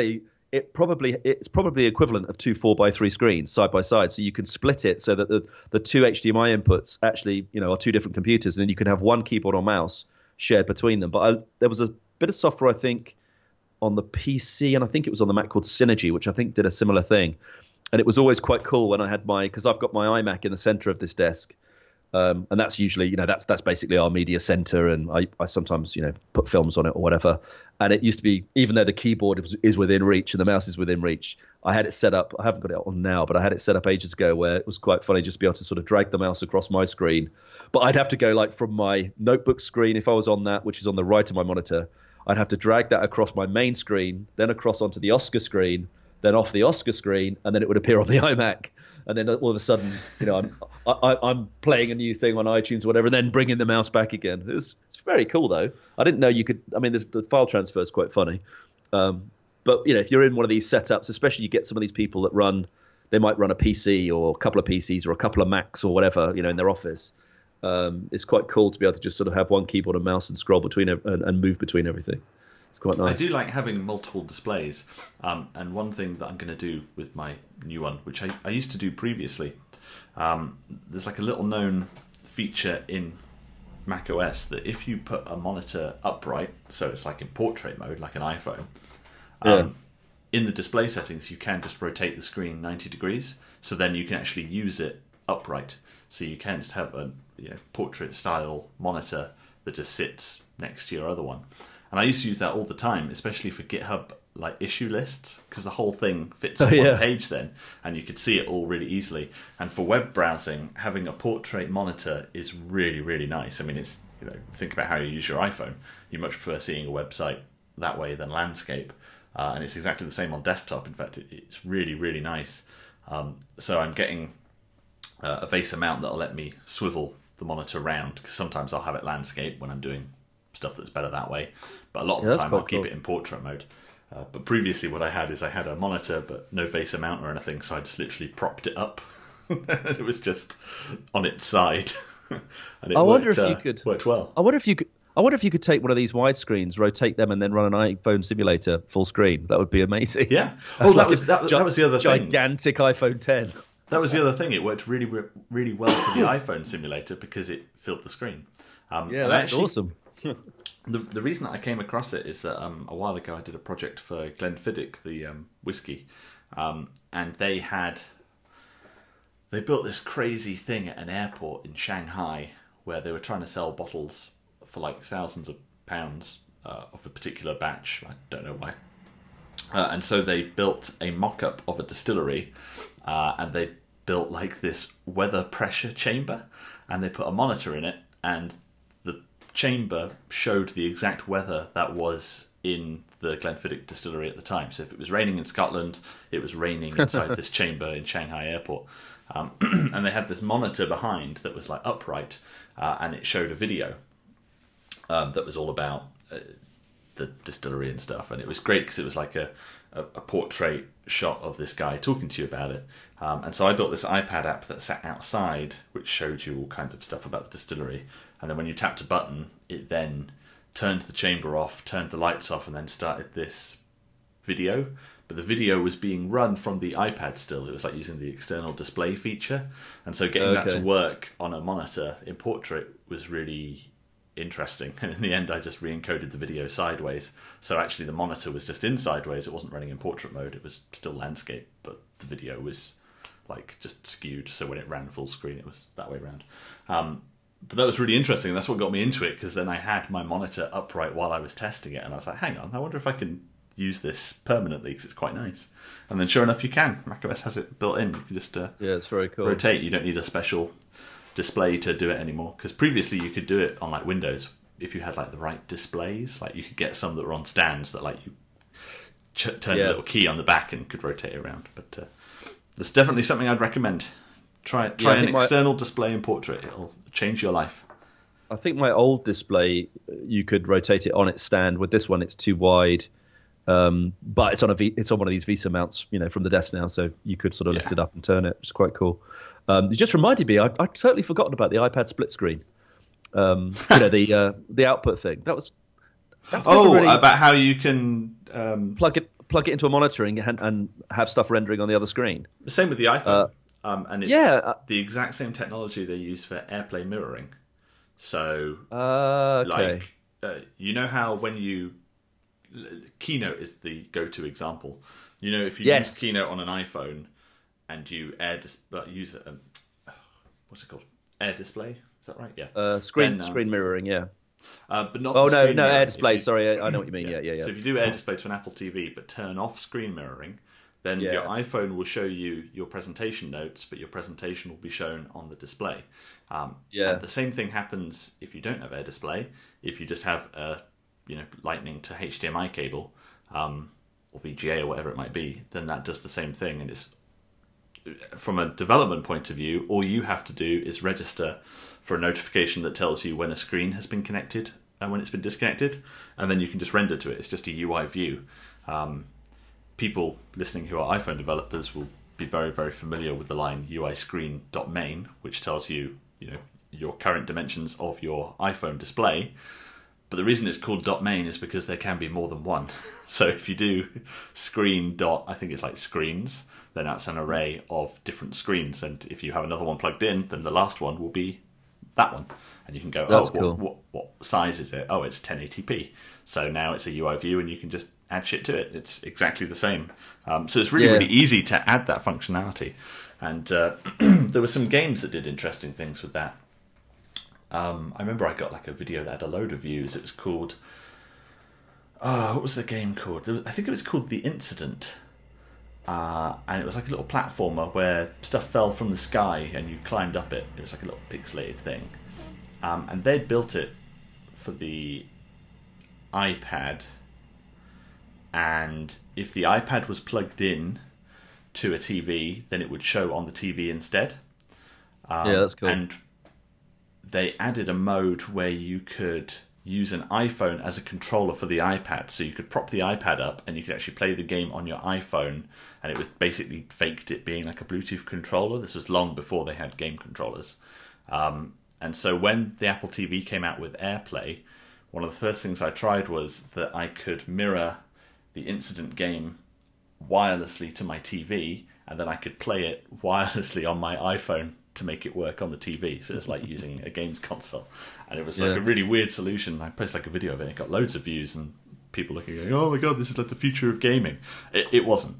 it probably it's probably equivalent of two four by three screens side by side. So you can split it so that the, the two H D M I inputs actually, you know, are two different computers, and then you can have one keyboard or mouse shared between them. But I, there was a bit of software, I think, on the P C, and I think it was on the Mac, called Synergy, which I think did a similar thing. And it was always quite cool when I had my, because I've got my iMac in the center of this desk. Um, and that's usually, you know, that's that's basically our media center, and I, I sometimes, you know, put films on it or whatever. And it used to be, even though the keyboard is, is within reach and the mouse is within reach, I had it set up. I haven't got it on now, but I had it set up ages ago where it was quite funny just to be able to sort of drag the mouse across my screen. But I'd have to go like from my notebook screen, if I was on that, which is on the right of my monitor, I'd have to drag that across my main screen, then across onto the Oscar screen, then off the Oscar screen, and then it would appear on the iMac. And then all of a sudden, you know, I'm I, I'm playing a new thing on iTunes or whatever, and then bringing the mouse back again. It's it's very cool though. I didn't know you could. I mean, the file transfer is quite funny. Um, but you know, if you're in one of these setups, especially you get some of these people that run, they might run a P C or a couple of P Cs or a couple of Macs or whatever, you know, in their office. Um, it's quite cool to be able to just sort of have one keyboard and mouse and scroll between and, and move between everything. It's quite nice. I do like having multiple displays, um, and one thing that I'm going to do with my new one, which I, I used to do previously, um, there's like a little known feature in macOS that if you put a monitor upright, so it's like in portrait mode, like an iPhone, um, yeah. in the display settings you can just rotate the screen ninety degrees, so then you can actually use it upright. So you can just have a you know, portrait style monitor that just sits next to your other one. And I used to use that all the time, especially for GitHub like issue lists, because the whole thing fits on oh, yeah. one page then, and you could see it all really easily. And for web browsing, having a portrait monitor is really, really nice. I mean, it's you know, think about how you use your iPhone. You much prefer seeing a website that way than landscape, uh, and it's exactly the same on desktop. In fact, it, it's really, really nice. Um, so I'm getting uh, a VESA mount that'll let me swivel the monitor around, because sometimes I'll have it landscape when I'm doing stuff that's better that way, but a lot of yeah, the time I'll keep cool. it in portrait mode. Uh, but previously what I had is I had a monitor but no VESA mount or anything, so I just literally propped it up and it was just on its side. And it I wonder worked, if you uh, could worked well. I wonder if you could I wonder if you could take one of these widescreens, rotate them, and then run an iPhone simulator full screen. That would be amazing. Yeah. Oh, that like was that, gi- that was the other gigantic thing. iPhone ten. That was the other thing. It worked really, really well for the iPhone simulator because it filled the screen. Um, yeah, that's actually, awesome. the the reason that I came across it is that um, a while ago I did a project for Glenfiddich, the um, whiskey, um, and they had they built this crazy thing at an airport in Shanghai where they were trying to sell bottles for like thousands of pounds uh, of a particular batch. I don't know why. Uh, and so they built a mock-up of a distillery, uh, and they built like this weather pressure chamber, and they put a monitor in it, and the chamber showed the exact weather that was in the Glenfiddich distillery at the time. So if it was raining in Scotland, it was raining inside this chamber in Shanghai airport. Um, and they had this monitor behind that was like upright, uh, and it showed a video um, that was all about uh, the distillery and stuff. And it was great because it was like a, a, a portrait shot of this guy talking to you about it. Um, and so I built this iPad app that sat outside, which showed you all kinds of stuff about the distillery. And then when you tapped a button, it then turned the chamber off, turned the lights off, and then started this video. But the video was being run from the iPad still. It was like using the external display feature. And so getting okay. that to work on a monitor in portrait was really interesting. And in the end, I just re-encoded the video sideways. So actually the monitor was just in sideways. It wasn't running in portrait mode. It was still landscape, but the video was like just skewed. So when it ran full screen, it was that way around. Um, But that was really interesting. That's what got me into it, because then I had my monitor upright while I was testing it, and I was like, hang on, I wonder if I can use this permanently, because it's quite nice. And then sure enough, you can. macOS has it built in. You can just uh, yeah, it's very cool. rotate. You don't need a special display to do it anymore, because previously you could do it on like Windows if you had like the right displays. Like you could get some that were on stands that like you ch- turned yeah. a little key on the back and could rotate it around. But uh, that's definitely something I'd recommend. Try try yeah, an external my... display in portrait. It'll change your life. I think my old display, you could rotate it on its stand. With this one, it's too wide, um, but it's on a v- it's on one of these VESA mounts, you know, from the desk now, so you could sort of yeah. lift it up and turn it. It's quite cool. Um, it just reminded me, I I totally forgotten about the iPad split screen. Um, you know, the uh, the output thing. That was that's oh really... about how you can um... plug it plug it into a monitor and, and have stuff rendering on the other screen. Same with the iPhone. Uh, um, and it's yeah, uh, the exact same technology they use for AirPlay mirroring. So, uh, okay. like, uh, you know how when you... Keynote is the go-to example. You know, if you yes. use Keynote on an iPhone and you air dis- uh, use it, um, what's it called? Air display? Is that right? Yeah. Uh, screen then, um, screen mirroring, yeah. Uh, but not oh, the no, screen no, mirroring. air display. You, Sorry, I know what you mean. yeah. yeah, yeah, yeah. So if you do air display to an Apple T V but turn off screen mirroring, then yeah. your iPhone will show you your presentation notes, but your presentation will be shown on the display. Um, yeah. And the same thing happens if you don't have air display. If you just have a you know Lightning to H D M I cable, um, or V G A or whatever it might be, then that does the same thing. And it's from a development point of view, all you have to do is register for a notification that tells you when a screen has been connected and when it's been disconnected, and then you can just render to it. It's just a U I view. Um, people listening who are iPhone developers will be very, very familiar with the line U I screen.main, which tells you, you know, your current dimensions of your iPhone display. But the reason it's called .main is because there can be more than one. So if you do screen dot, I think it's like screens, then that's an array of different screens. And if you have another one plugged in, then the last one will be that one. And you can go, that's oh, cool. what, what, what size is it? Oh, it's ten eighty p. So now it's a U I view and you can just add shit to it. It's exactly the same. Um, so it's really, yeah. really easy to add that functionality. And uh, there were some games that did interesting things with that. Um, I remember I got like a video that had a load of views. It was called, oh, what was the game called? Was, I think it was called The Incident. Uh, and it was like a little platformer where stuff fell from the sky and you climbed up it. It was like a little pixelated thing. Um, and they'd built it for the iPad. And if the iPad was plugged in to a T V, then it would show on the T V instead. Um, yeah, that's cool. And they added a mode where you could use an iPhone as a controller for the iPad. So you could prop the iPad up and you could actually play the game on your iPhone, and it was basically faked it being like a Bluetooth controller. This was long before they had game controllers. Um, and so when the Apple T V came out with AirPlay, one of the first things I tried was that I could mirror the Incident game wirelessly to my T V, and then I could play it wirelessly on my iPhone to make it work on the T V. So it's like using a games console. And it was like yeah. a really weird solution. I posted like a video of it. It got loads of views and people looking going, oh my god, this is like the future of gaming. It, it wasn't.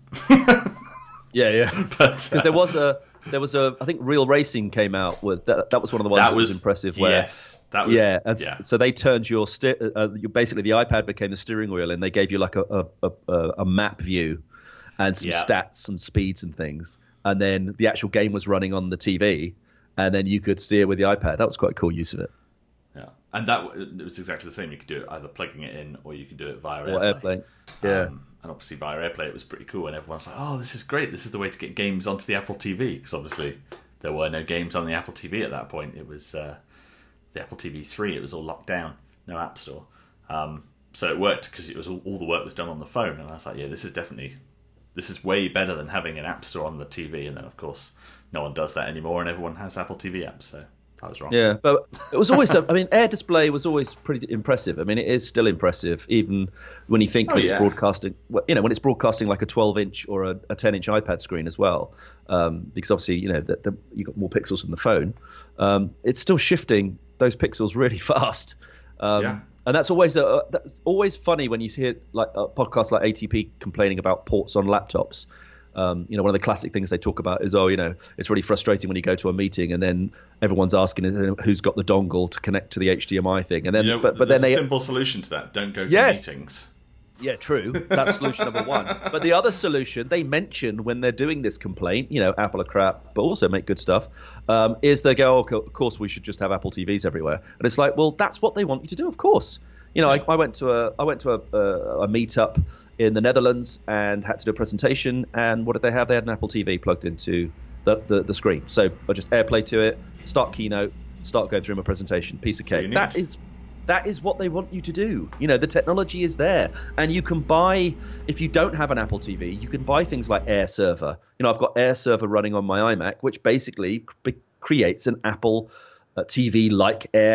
yeah, yeah. But uh, there was a, there was a, I think Real Racing came out with, that, that was one of the ones that, that was, was impressive. Where, yes. That was, yeah, and yeah. so they turned your, sti- uh, basically the iPad became the steering wheel and they gave you like a, a, a, a map view and some yeah. stats, some speeds and things. And then the actual game was running on the T V, and then you could steer with the iPad. That was quite a cool use of it. Yeah, and that it was exactly the same. You could do it either plugging it in, or you could do it via or AirPlay. AirPlay. Yeah, um, and obviously via AirPlay it was pretty cool, and everyone's like, "Oh, this is great! This is the way to get games onto the Apple T V." Because obviously there were no games on the Apple T V at that point. It was uh, the Apple T V three. It was all locked down, no App Store. Um, so it worked because it was all, all the work was done on the phone, and I was like, "Yeah, this is definitely." This is way better than having an app store on the T V, and then of course no one does that anymore, and everyone has Apple T V apps. So I was wrong. Yeah, but it was always. I mean, Air Display was always pretty impressive. I mean, it is still impressive, even when you think oh, when yeah. it's broadcasting. You know, when it's broadcasting like a twelve-inch or a, a ten-inch iPad screen as well, um, because obviously you know that the, you got more pixels than the phone. Um, it's still shifting those pixels really fast. Um, yeah. And that's always a, that's always funny when you hear like a podcast like A T P complaining about ports on laptops. Um, you know, one of the classic things they talk about is, oh, you know, it's really frustrating when you go to a meeting and then everyone's asking who's got the dongle to connect to the H D M I thing, and then you know, but but there's then a they simple solution to that. Don't go to Yes. meetings. Yeah, true. That's solution number one. But the other solution they mention when they're doing this complaint, you know, Apple are crap, but also make good stuff, um, is they go, oh, of course we should just have Apple T Vs everywhere. And it's like, well, that's what they want you to do, of course. You know, I, I went to a I went to a, a, a meetup in the Netherlands and had to do a presentation. And what did they have? They had an Apple T V plugged into the, the, the screen. So I just AirPlay to it, start Keynote, start going through my presentation. Piece of cake. That is that is what they want you to do. You know, the technology is there, and you can buy. If you don't have an Apple T V, you can buy things like Air Server. You know, I've got Air Server running on my iMac, which basically creates an Apple uh, T V like Air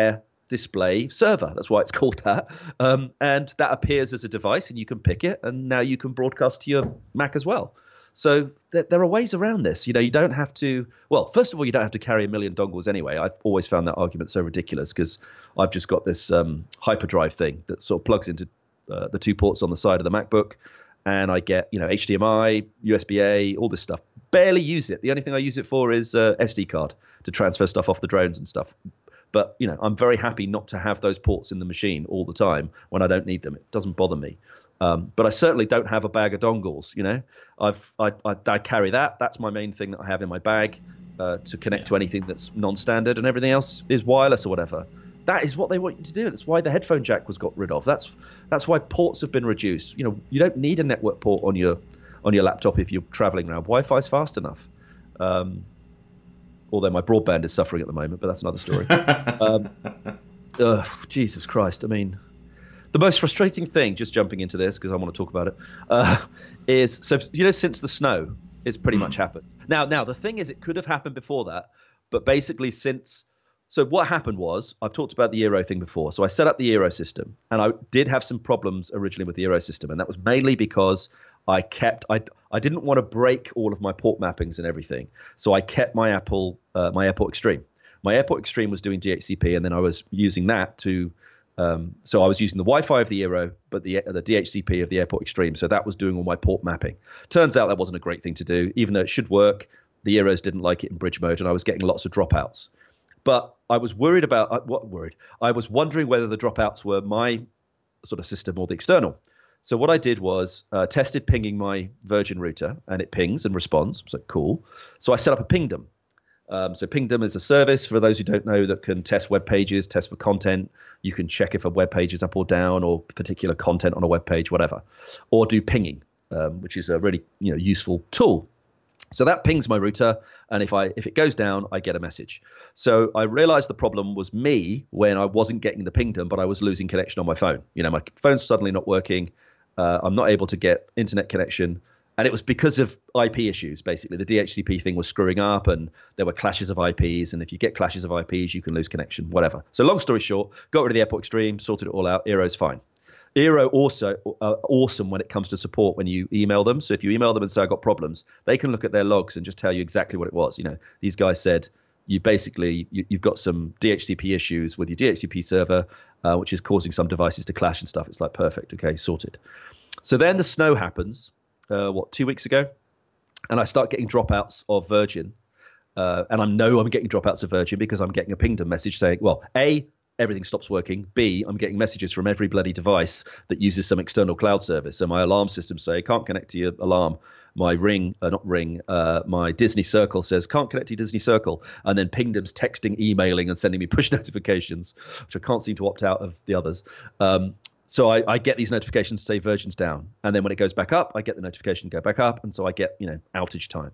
display server. That's why it's called that. Um, and that appears as a device, and you can pick it, and now you can broadcast to your Mac as well. So there, there are ways around this. You know, you don't have to. Well, first of all, you don't have to carry a million dongles anyway. I've always found that argument so ridiculous because I've just got this um, hyperdrive thing that sort of plugs into uh, the two ports on the side of the MacBook, and I get, you know, H D M I, U S B A, all this stuff. Barely use it. The only thing I use it for is uh, S D card to transfer stuff off the drones and stuff. But, you know, I'm very happy not to have those ports in the machine all the time when I don't need them. It doesn't bother me. Um, but I certainly don't have a bag of dongles. You know, I've I, I, I carry that. That's my main thing that I have in my bag uh, to connect yeah. to anything that's non-standard, and everything else is wireless or whatever. That is what they want you to do. That's why the headphone jack was got rid of. That's that's why ports have been reduced. You know, you don't need a network port on your on your laptop if you're traveling around. Wi-Fi's fast enough. Um, although my broadband is suffering at the moment, but that's another story. um, uh, Jesus Christ! I mean. The most frustrating thing, just jumping into this because I want to talk about it, uh, is so you know since the snow, it's pretty mm. much happened. Now, now the thing is, it could have happened before that, but basically since. So what happened was, I've talked about the Eero thing before. So I set up the Eero system, and I did have some problems originally with the Eero system, and that was mainly because I kept I I didn't want to break all of my port mappings and everything, so I kept my Apple uh, my AirPort Extreme. My AirPort Extreme was doing D H C P, and then I was using that to. Um, so I was using the Wi-Fi of the Eero, but the the D H C P of the AirPort Extreme. So that was doing all my port mapping. Turns out that wasn't a great thing to do, even though it should work. The Eeros didn't like it in bridge mode, and I was getting lots of dropouts. But I was worried about uh, what worried. I was wondering whether the dropouts were my sort of system or the external. So what I did was uh, tested pinging my Virgin router, and it pings and responds. So cool. So I set up a Pingdom. Um, so Pingdom is a service, for those who don't know, that can test web pages, test for content. You can check if a web page is up or down, or particular content on a web page, whatever, or do pinging, um, which is a really you know useful tool. So that pings my router, and if I if it goes down, I get a message. So I realized the problem was me when I wasn't getting the Pingdom, but I was losing connection on my phone. You know, my phone's suddenly not working. Uh, I'm not able to get internet connection. And it was because of I P issues, basically. The D H C P thing was screwing up, and there were clashes of I Ps. And if you get clashes of I Ps, you can lose connection, whatever. So long story short, got rid of the AirPort Extreme, sorted it all out. Eero's fine. Eero also uh, awesome when it comes to support when you email them. So if you email them and say, I got problems, they can look at their logs and just tell you exactly what it was. You know, these guys said, you basically, you, you've got some D H C P issues with your D H C P server, uh, which is causing some devices to clash and stuff. It's like, perfect. Okay, sorted. So then the snow happens. Uh, what, two weeks ago, and I start getting dropouts of Virgin, uh, and I know I'm getting dropouts of Virgin because I'm getting a Pingdom message saying, well, A, everything stops working, B, I'm getting messages from every bloody device that uses some external cloud service. So my alarm systems say, can't connect to your alarm. My Ring, uh, not Ring, uh, my Disney Circle says, can't connect to your Disney Circle. And then Pingdom's texting, emailing, and sending me push notifications, which I can't seem to opt out of the others. Um, So I, I get these notifications to say Virgin's down. And then when it goes back up, I get the notification to go back up. And so I get, you know, outage time.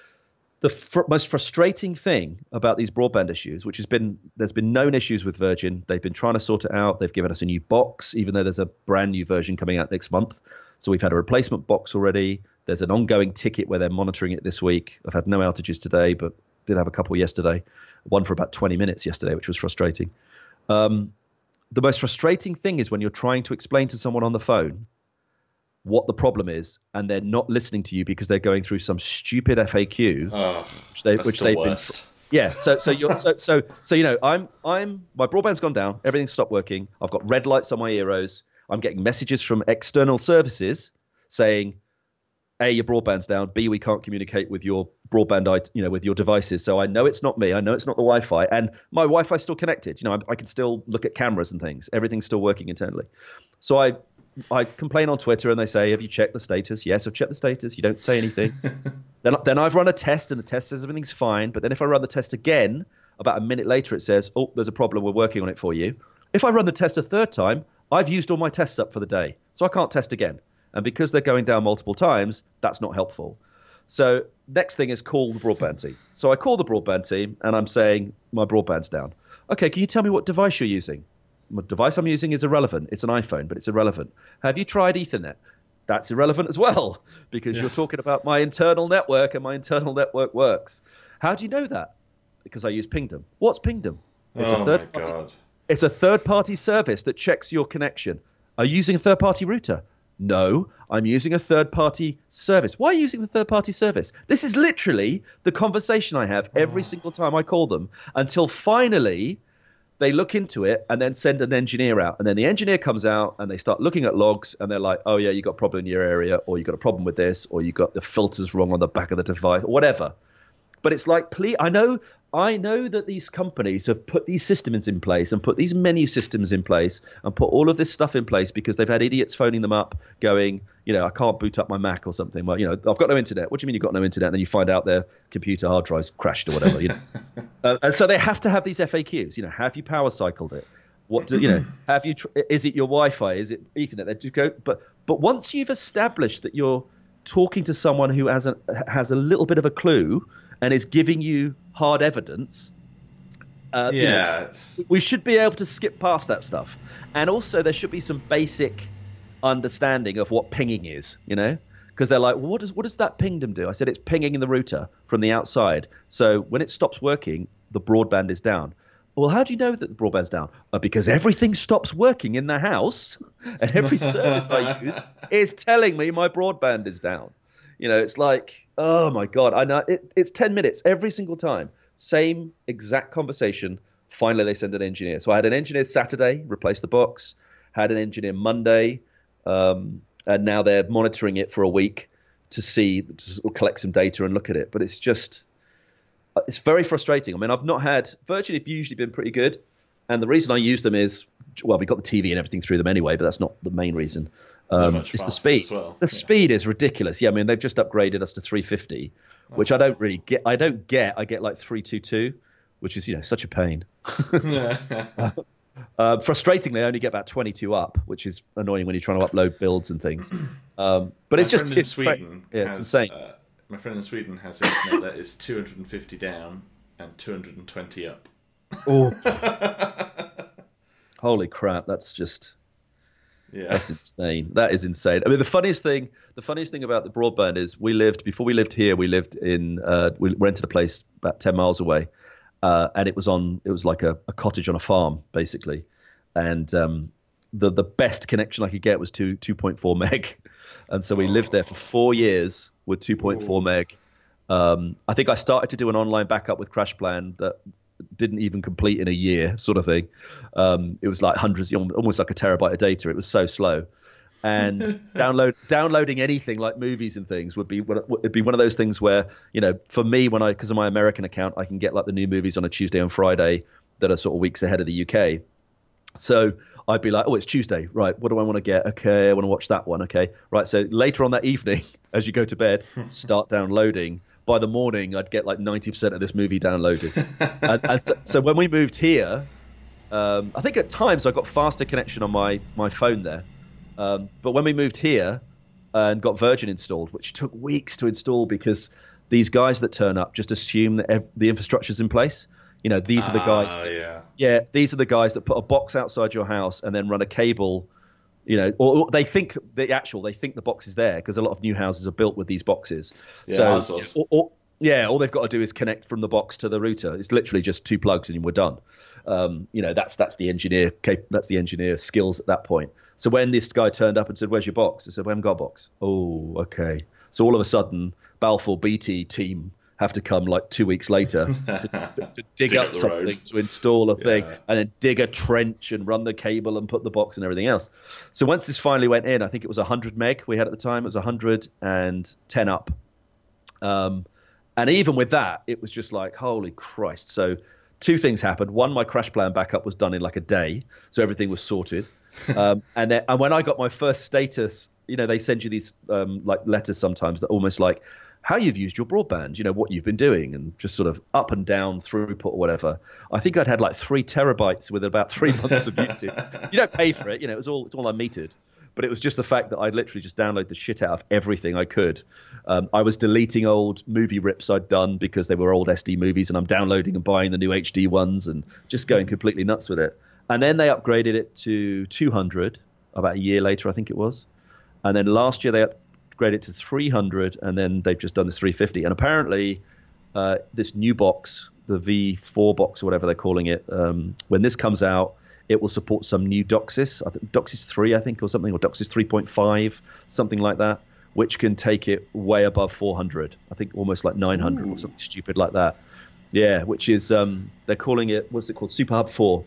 The fr- most frustrating thing about these broadband issues, which has been, there's been known issues with Virgin. They've been trying to sort it out. They've given us a new box, even though there's a brand new version coming out next month. So we've had a replacement box already. There's an ongoing ticket where they're monitoring it this week. I've had no outages today, but did have a couple yesterday. One for about twenty minutes yesterday, which was frustrating. Um, The most frustrating thing is when you're trying to explain to someone on the phone what the problem is, and they're not listening to you because they're going through some stupid F A Q, oh, which, they, that's which the they've worst. been. Yeah. So so you're so so so you know I'm I'm my broadband's gone down. Everything's stopped working. I've got red lights on my Eeros. I'm getting messages from external services saying, A, your broadband's down. B, we can't communicate with your broadband, you know, with your devices. So I know it's not me. I know it's not the Wi-Fi, and my Wi-Fi's still connected. You know, I, I can still look at cameras and things. Everything's still working internally. So I, I complain on Twitter, and they say, "Have you checked the status?" Yes, I've checked the status. You don't say anything. then, then I've run a test, and the test says everything's fine. But then if I run the test again, about a minute later, it says, "Oh, there's a problem. We're working on it for you." If I run the test a third time, I've used all my tests up for the day, so I can't test again. And because they're going down multiple times, that's not helpful. So next thing is call the broadband team. So I call the broadband team, and I'm saying, my broadband's down. Okay, can you tell me what device you're using? The device I'm using is irrelevant. It's an iPhone, but it's irrelevant. Have you tried Ethernet? That's irrelevant as well, because yeah. you're talking about my internal network, and my internal network works. How do you know that? Because I use Pingdom. What's Pingdom? It's oh a third my God. It's a third-party service that checks your connection. Are you using a third-party router? No, I'm using a third-party service. Why are you using the third-party service? This is literally the conversation I have every single time I call them, until finally they look into it and then send an engineer out. And then the engineer comes out and they start looking at logs and they're like, oh, yeah, you got a problem in your area, or you got a problem with this, or you got the filters wrong on the back of the device, or whatever. But it's like, please, I know, I know that these companies have put these systems in place and put these menu systems in place and put all of this stuff in place because they've had idiots phoning them up going, you know, I can't boot up my Mac or something. Well, you know, I've got no internet. What do you mean you've got no internet? And then you find out their computer hard drive's crashed or whatever, you know. uh, and so they have to have these F A Qs. You know, have you power cycled it? What do you know? Have you? Tr- is it your Wi-Fi? Is it Ethernet? They do go, but but once you've established that you're talking to someone who has a has a little bit of a clue and is giving you hard evidence, uh, yeah, you know, we should be able to skip past that stuff. And also, there should be some basic understanding of what pinging is, you know, because they're like, well, what does what does that pingdom do? I said it's pinging in the router from the outside. So when it stops working, the broadband is down. Well, how do you know that the broadband's down? Uh, because everything stops working in the house, and every service I use is telling me my broadband is down. You know, it's like, oh my God, I know it, it's ten minutes every single time. Same exact conversation. Finally, they send an engineer. So I had an engineer Saturday, replace the box, had an engineer Monday, um, and now they're monitoring it for a week to see, to sort of collect some data and look at it. But it's just, it's very frustrating. I mean, I've not had, Virgin have usually been pretty good. And the reason I use them is, well, we got the T V and everything through them anyway, but that's not the main reason. Um, it's the speed. Well. The yeah. speed is ridiculous. Yeah, I mean, they've just upgraded us to three fifty, which I don't really get. I don't get. I get like three twenty-two, which is, you know, such a pain. uh, uh, frustratingly, I only get about twenty-two up, which is annoying when you're trying to upload builds and things. Um, but my it's just in it's, Sweden yeah, has, it's insane. Uh, my friend in Sweden has internet that is two hundred fifty down and two hundred twenty up. Oh, holy crap! That's just. Yeah. That's insane. That is insane. I mean, the funniest thing, the funniest thing about the broadband is we lived before we lived here. We lived in, uh, we rented a place about ten miles away, uh, and it was on, it was like a, a cottage on a farm basically, and um, the the best connection I could get was two two point four meg, and so we oh. lived there for four years with two point four meg. Um, I think I started to do an online backup with CrashPlan that didn't even complete in a year, sort of thing. Um, it was like hundreds, almost like a terabyte of data. It was so slow, and download downloading anything like movies and things would be would be one of those things where, you know, for me, when I because of my American account, I can get like the new movies on a Tuesday and Friday that are sort of weeks ahead of the U K. So I'd be like, oh, it's Tuesday, right? What do I want to get? Okay, I want to watch that one. Okay, right. So later on that evening, as you go to bed, start downloading. By the morning, I'd get like ninety percent of this movie downloaded. and, and so, so when we moved here, um, I think at times I got faster connection on my, my phone there. Um, but when we moved here and got Virgin installed, which took weeks to install because these guys that turn up just assume that ev- the infrastructure's in place. You know, these are the guys. Ah, that, yeah. yeah, these are the guys that put a box outside your house and then run a cable. You know, or, or they think the actual, they think the box is there because a lot of new houses are built with these boxes. Yeah, so, or, or, yeah, all they've got to do is connect from the box to the router. It's literally just two plugs and we're done. Um, you know, that's that's the engineer that's the engineer skills at that point. So when this guy turned up and said, "Where's your box?" I said, "We haven't got a box." Oh, okay. So all of a sudden, Balfour B T team have to come like two weeks later to, to, to dig, dig up, up something road. to install a thing, yeah. and then dig a trench and run the cable and put the box and everything else. So once this finally went in, I think it was one hundred meg we had at the time. It was one hundred ten up. Um, and even with that, it was just like, holy Christ. So two things happened. One, my CrashPlan backup was done in like a day. So everything was sorted. um, and, then, and when I got my first status, you know, they send you these um, like letters sometimes that almost like, how you've used your broadband, you know, what you've been doing, and just sort of up and down throughput or whatever. I think I'd had like three terabytes with about three months of usage. You don't pay for it, you know, it was all it's all unmetered. But it was just the fact that I'd literally just downloaded the shit out of everything I could. Um, I was deleting old movie rips I'd done because they were old S D movies, and I'm downloading and buying the new H D ones and just going completely nuts with it. And then they upgraded it to two hundred about a year later, I think it was. And then last year they upgraded it to three hundred, and then they've just done this three fifty. And apparently uh, this new box, the V four box or whatever they're calling it, um, when this comes out, it will support some new DOCSIS, I think DOCSIS three, I think, or something, or DOCSIS three point five, something like that, which can take it way above four hundred. I think almost like nine hundred Ooh. Or something stupid like that. Yeah, which is, um, they're calling it, what's it called, SuperHub four.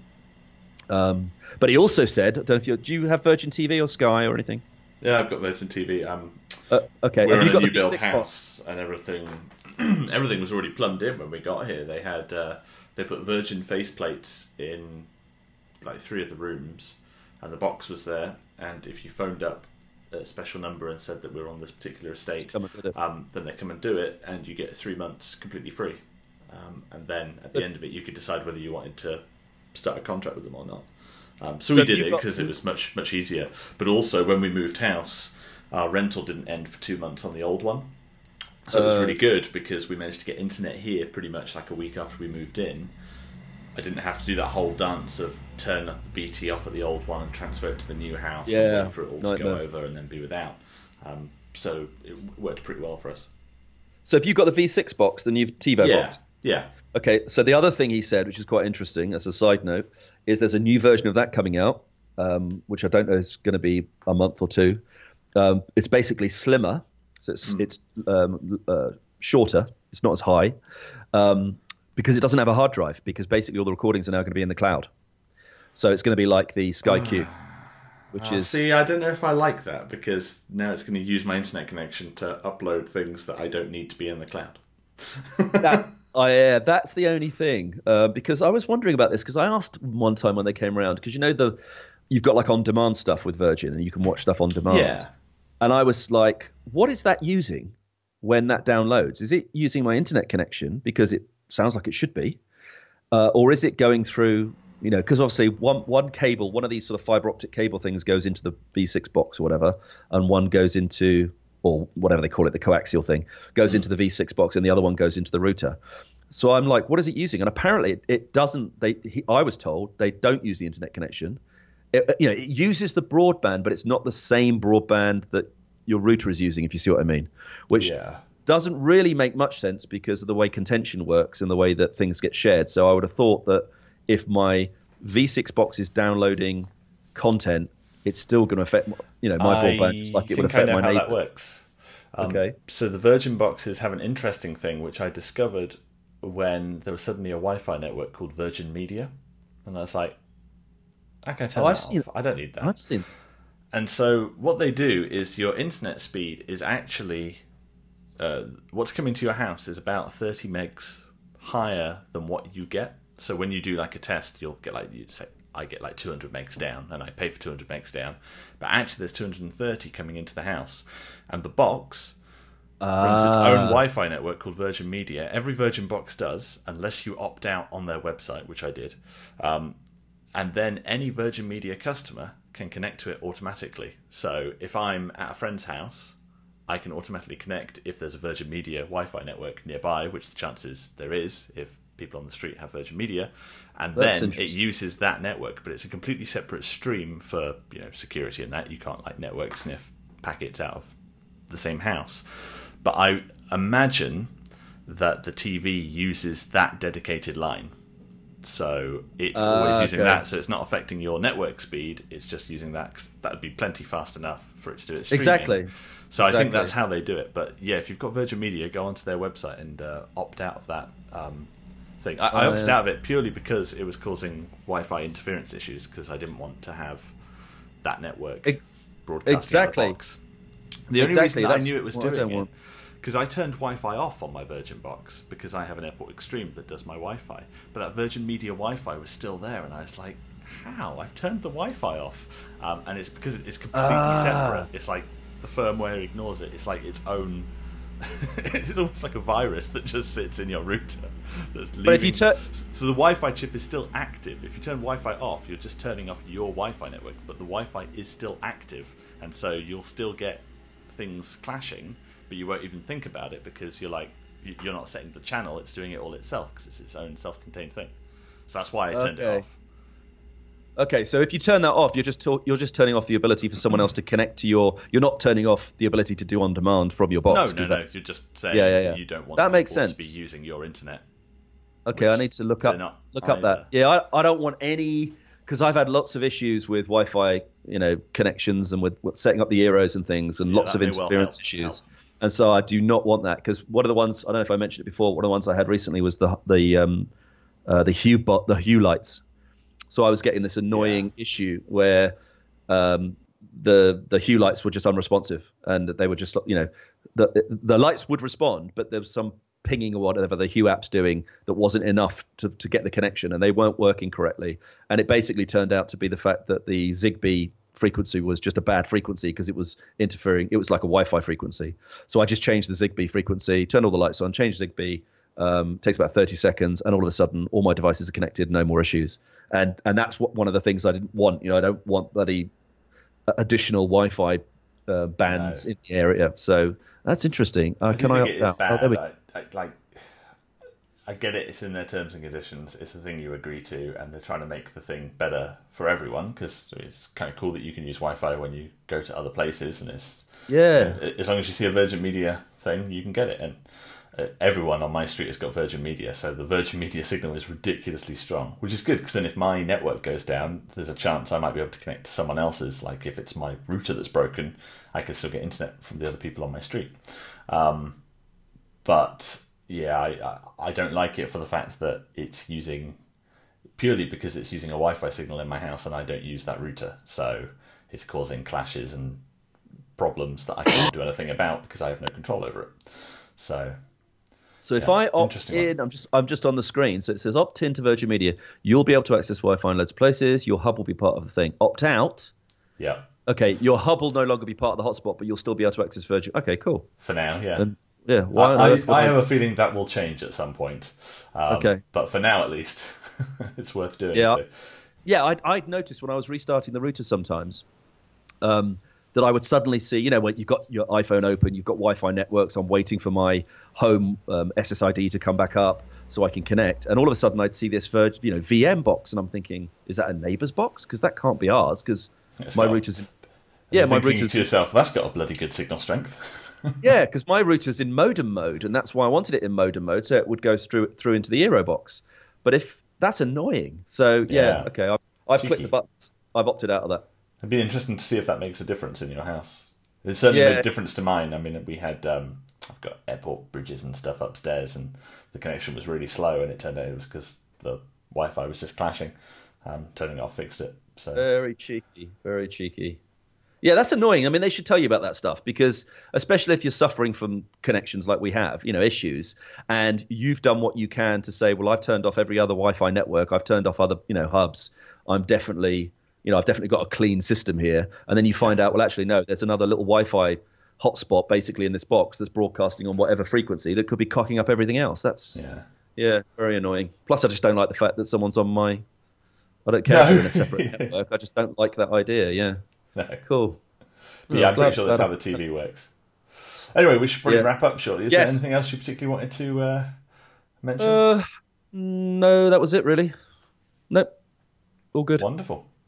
Um, but he also said, I don't know if you do you have Virgin T V or Sky or anything? Yeah, I've got Virgin T V. Um, uh, okay, we're have in you got a new the build V six house, box? and everything, everything was already plumbed in when we got here. They had, uh, they put Virgin faceplates in like three of the rooms, and the box was there. And if you phoned up a special number and said that we're on this particular estate, um, then they come and do it, and you get three months completely free. Um, and then at the end of it, you could decide whether you wanted to start a contract with them or not. Um, so, so we did it because got... it was much much easier. But also, when we moved house, our rental didn't end for two months on the old one. So uh, it was really good because we managed to get internet here pretty much like a week after we moved in. I didn't have to do that whole dance of turn the B T off at the old one and transfer it to the new house yeah, and wait for it all to nightmare. go over and then be without. Um, so it worked pretty well for us. So if you've got the V six box, the new TiVo yeah, box. Yeah. Okay, so the other thing he said, which is quite interesting as a side note, is there's a new version of that coming out, um, which I don't know is going to be a month or two. Um, it's basically slimmer, so it's, mm. it's um, uh, shorter. It's not as high um, because it doesn't have a hard drive, because basically all the recordings are now going to be in the cloud. So it's going to be like the Sky Q. Which uh, is see, I don't know if I like that, because now it's going to use my internet connection to upload things that I don't need to be in the cloud. that, oh, yeah, that's the only thing. Uh, because I was wondering about this, because I asked one time when they came around, because you know the you've got like on-demand stuff with Virgin, and you can watch stuff on demand. Yeah. And I was like, what is that using when that downloads? Is it using my internet connection, because it sounds like it should be, uh, or is it going through? You know, because obviously one one cable, one of these sort of fiber optic cable things goes into the V six box or whatever, and one goes into, or whatever they call it, the coaxial thing, goes mm. into the V six box, and the other one goes into the router. So I'm like, what is it using? And apparently it, it doesn't. They, he, I was told they don't use the internet connection. It, you know, it uses the broadband, but it's not the same broadband that your router is using, if you see what I mean. Which yeah. doesn't really make much sense because of the way contention works and the way that things get shared. So I would have thought that if my V six box is downloading content, it's still going to affect, you know, my I broadband just like it would think affect I know my how neighbour. that works. Um, okay. So the Virgin boxes have an interesting thing, which I discovered when there was suddenly a Wi-Fi network called Virgin Media, and I was like, I can turn oh, that I've off. seen, I don't need that. I've seen. And so what they do is your internet speed is actually uh, what's coming to your house is about thirty megs higher than what you get. So when you do like a test, you'll get like, you say, I get like two hundred megs down, and I pay for two hundred megs down. But actually there's two hundred thirty coming into the house. And the box uh. runs its own Wi-Fi network called Virgin Media. Every Virgin box does, unless you opt out on their website, which I did. Um, and then any Virgin Media customer can connect to it automatically. So if I'm at a friend's house, I can automatically connect if there's a Virgin Media Wi-Fi network nearby, which the chances there is if people on the street have Virgin Media, and That's then it uses that network, but it's a completely separate stream for, you know, security and that. You can't like network sniff packets out of the same house. But I imagine that the T V uses that dedicated line, so it's uh, always using okay. that, so it's not affecting your network speed, it's just using that, 'cause that would be plenty fast enough for it to do its streaming. Exactly. So exactly. I think that's how they do it. But yeah, if you've got Virgin Media, go onto their website and uh, opt out of that um, thing. I, I opted uh, out of it purely because it was causing Wi-Fi interference issues, because I didn't want to have that network it, broadcasting exactly. on the box. The only exactly. reason that I knew it was doing I it, because I turned Wi-Fi off on my Virgin box, because I have an Airport Extreme that does my Wi-Fi, but that Virgin Media Wi-Fi was still there, and I was like, how? I've turned the Wi-Fi off. Um, and it's because it's completely ah. separate. It's like the firmware ignores it. It's like its own... it's almost like a virus that just sits in your router. That's leaving. But if you turn... So the Wi-Fi chip is still active. If you turn Wi-Fi off, you're just turning off your Wi-Fi network, but the Wi-Fi is still active, and so you'll still get things clashing, but you won't even think about it, because you're like, you're not setting the channel, it's doing it all itself, because it's its own self-contained thing. So that's why I turned okay. it off. Okay, so if you turn that off, you're just talk, you're just turning off the ability for someone else to connect to your. You're not turning off the ability to do on demand from your box. No, no, no. You're just saying yeah, yeah, yeah. you don't want that makes people sense. to be using your internet. Okay, I need to look up look up either. that. Yeah, I, I don't want any because I've had lots of issues with Wi-Fi, you know, connections and with, with setting up the Eros and things, and Yeah, lots that of may well interference help, issues. help. And so I do not want that, because one of the ones, I don't know if I mentioned it before, one of the ones I had recently was the the um, uh, the Hue bot, the Hue lights. So I was getting this annoying Yeah. issue where um, the the Hue lights were just unresponsive, and they were just, you know, the the lights would respond, but there was some pinging or whatever the Hue app's doing that wasn't enough to, to get the connection, and they weren't working correctly. And it basically turned out to be the fact that the Zigbee frequency was just a bad frequency because it was interfering. It was like a Wi-Fi frequency. So I just changed the Zigbee frequency, turned all the lights on, changed Zigbee. Um, takes about thirty seconds, and all of a sudden, all my devices are connected, no more issues. And and that's what one of the things I didn't want. You know, I don't want bloody additional Wi-Fi uh, bands No. in the area. So that's interesting. Uh, I do can I think opt it is out? bad. Oh, there we- I, I, like, I get it. It's in their terms and conditions. It's a thing you agree to, and they're trying to make the thing better for everyone, because it's kind of cool that you can use Wi-Fi when you go to other places, and it's yeah. as long as you see a Virgin Media thing, you can get it. And uh, everyone on my street has got Virgin Media, so the Virgin Media signal is ridiculously strong, which is good, because then if my network goes down, there's a chance I might be able to connect to someone else's. Like if it's my router that's broken, I can still get internet from the other people on my street. Um, but yeah, I, I I don't like it for the fact that it's using, purely because it's using a Wi-Fi signal in my house and I don't use that router, so it's causing clashes and problems that I can't do anything about because I have no control over it. So So if yeah, I opt interesting one. in, I'm just I'm just on the screen. So it says opt in to Virgin Media. You'll be able to access Wi-Fi in loads of places. Your hub will be part of the thing. Opt out. yeah, Okay, your hub will no longer be part of the hotspot, but you'll still be able to access Virgin. Okay, cool. for now, yeah. And yeah, why on I, earth would I, I I- have a feeling that will change at some point. Um, Okay. But for now, at least, it's worth doing. Yeah. So. Yeah, I'd, I'd noticed when I was restarting the router sometimes um, that I would suddenly see, you know, when you've got your iPhone open, you've got Wi-Fi networks, I'm waiting for my home um, S S I D to come back up so I can connect. And all of a sudden I'd see this, Vir- you know, V M box, and I'm thinking, is that a neighbor's box? Because that can't be ours, because It's my got- router's in... You're Yeah, my thinking router's to yourself, that's got a bloody good signal strength. Yeah, because my router's in modem mode, and that's why I wanted it in modem mode, so it would go through through into the Aero box. But if that's annoying, so yeah, Yeah. okay, I've, I've Cheeky. clicked the buttons, I've opted out of that. It'd be interesting to see if that makes a difference in your house. It certainly Yeah. made a difference to mine. I mean, we had, um, I've got airport bridges and stuff upstairs, and the connection was really slow, and it turned out it was because the Wi-Fi was just clashing. Um, turning it off fixed it. So Very cheeky, very cheeky. Yeah, that's annoying. I mean, they should tell you about that stuff, because especially if you're suffering from connections like we have, you know, issues, and you've done what you can to say, well, I've turned off every other Wi-Fi network, I've turned off other, you know, hubs. I'm definitely, you know, I've definitely got a clean system here. And then you find out, well, actually, no, there's another little Wi-Fi hotspot basically in this box that's broadcasting on whatever frequency that could be cocking up everything else. That's, yeah, yeah. very annoying. Plus, I just don't like the fact that someone's on my, I don't care if No. you're in a separate network. I just don't like that idea. Yeah. No. Cool. But yeah, I'm glad- pretty sure that's glad- how the T V works. Anyway, we should probably Yeah. wrap up shortly. Is Yes. there anything else you particularly wanted to uh, mention? Uh, no, that was it really. Nope. All good. Wonderful.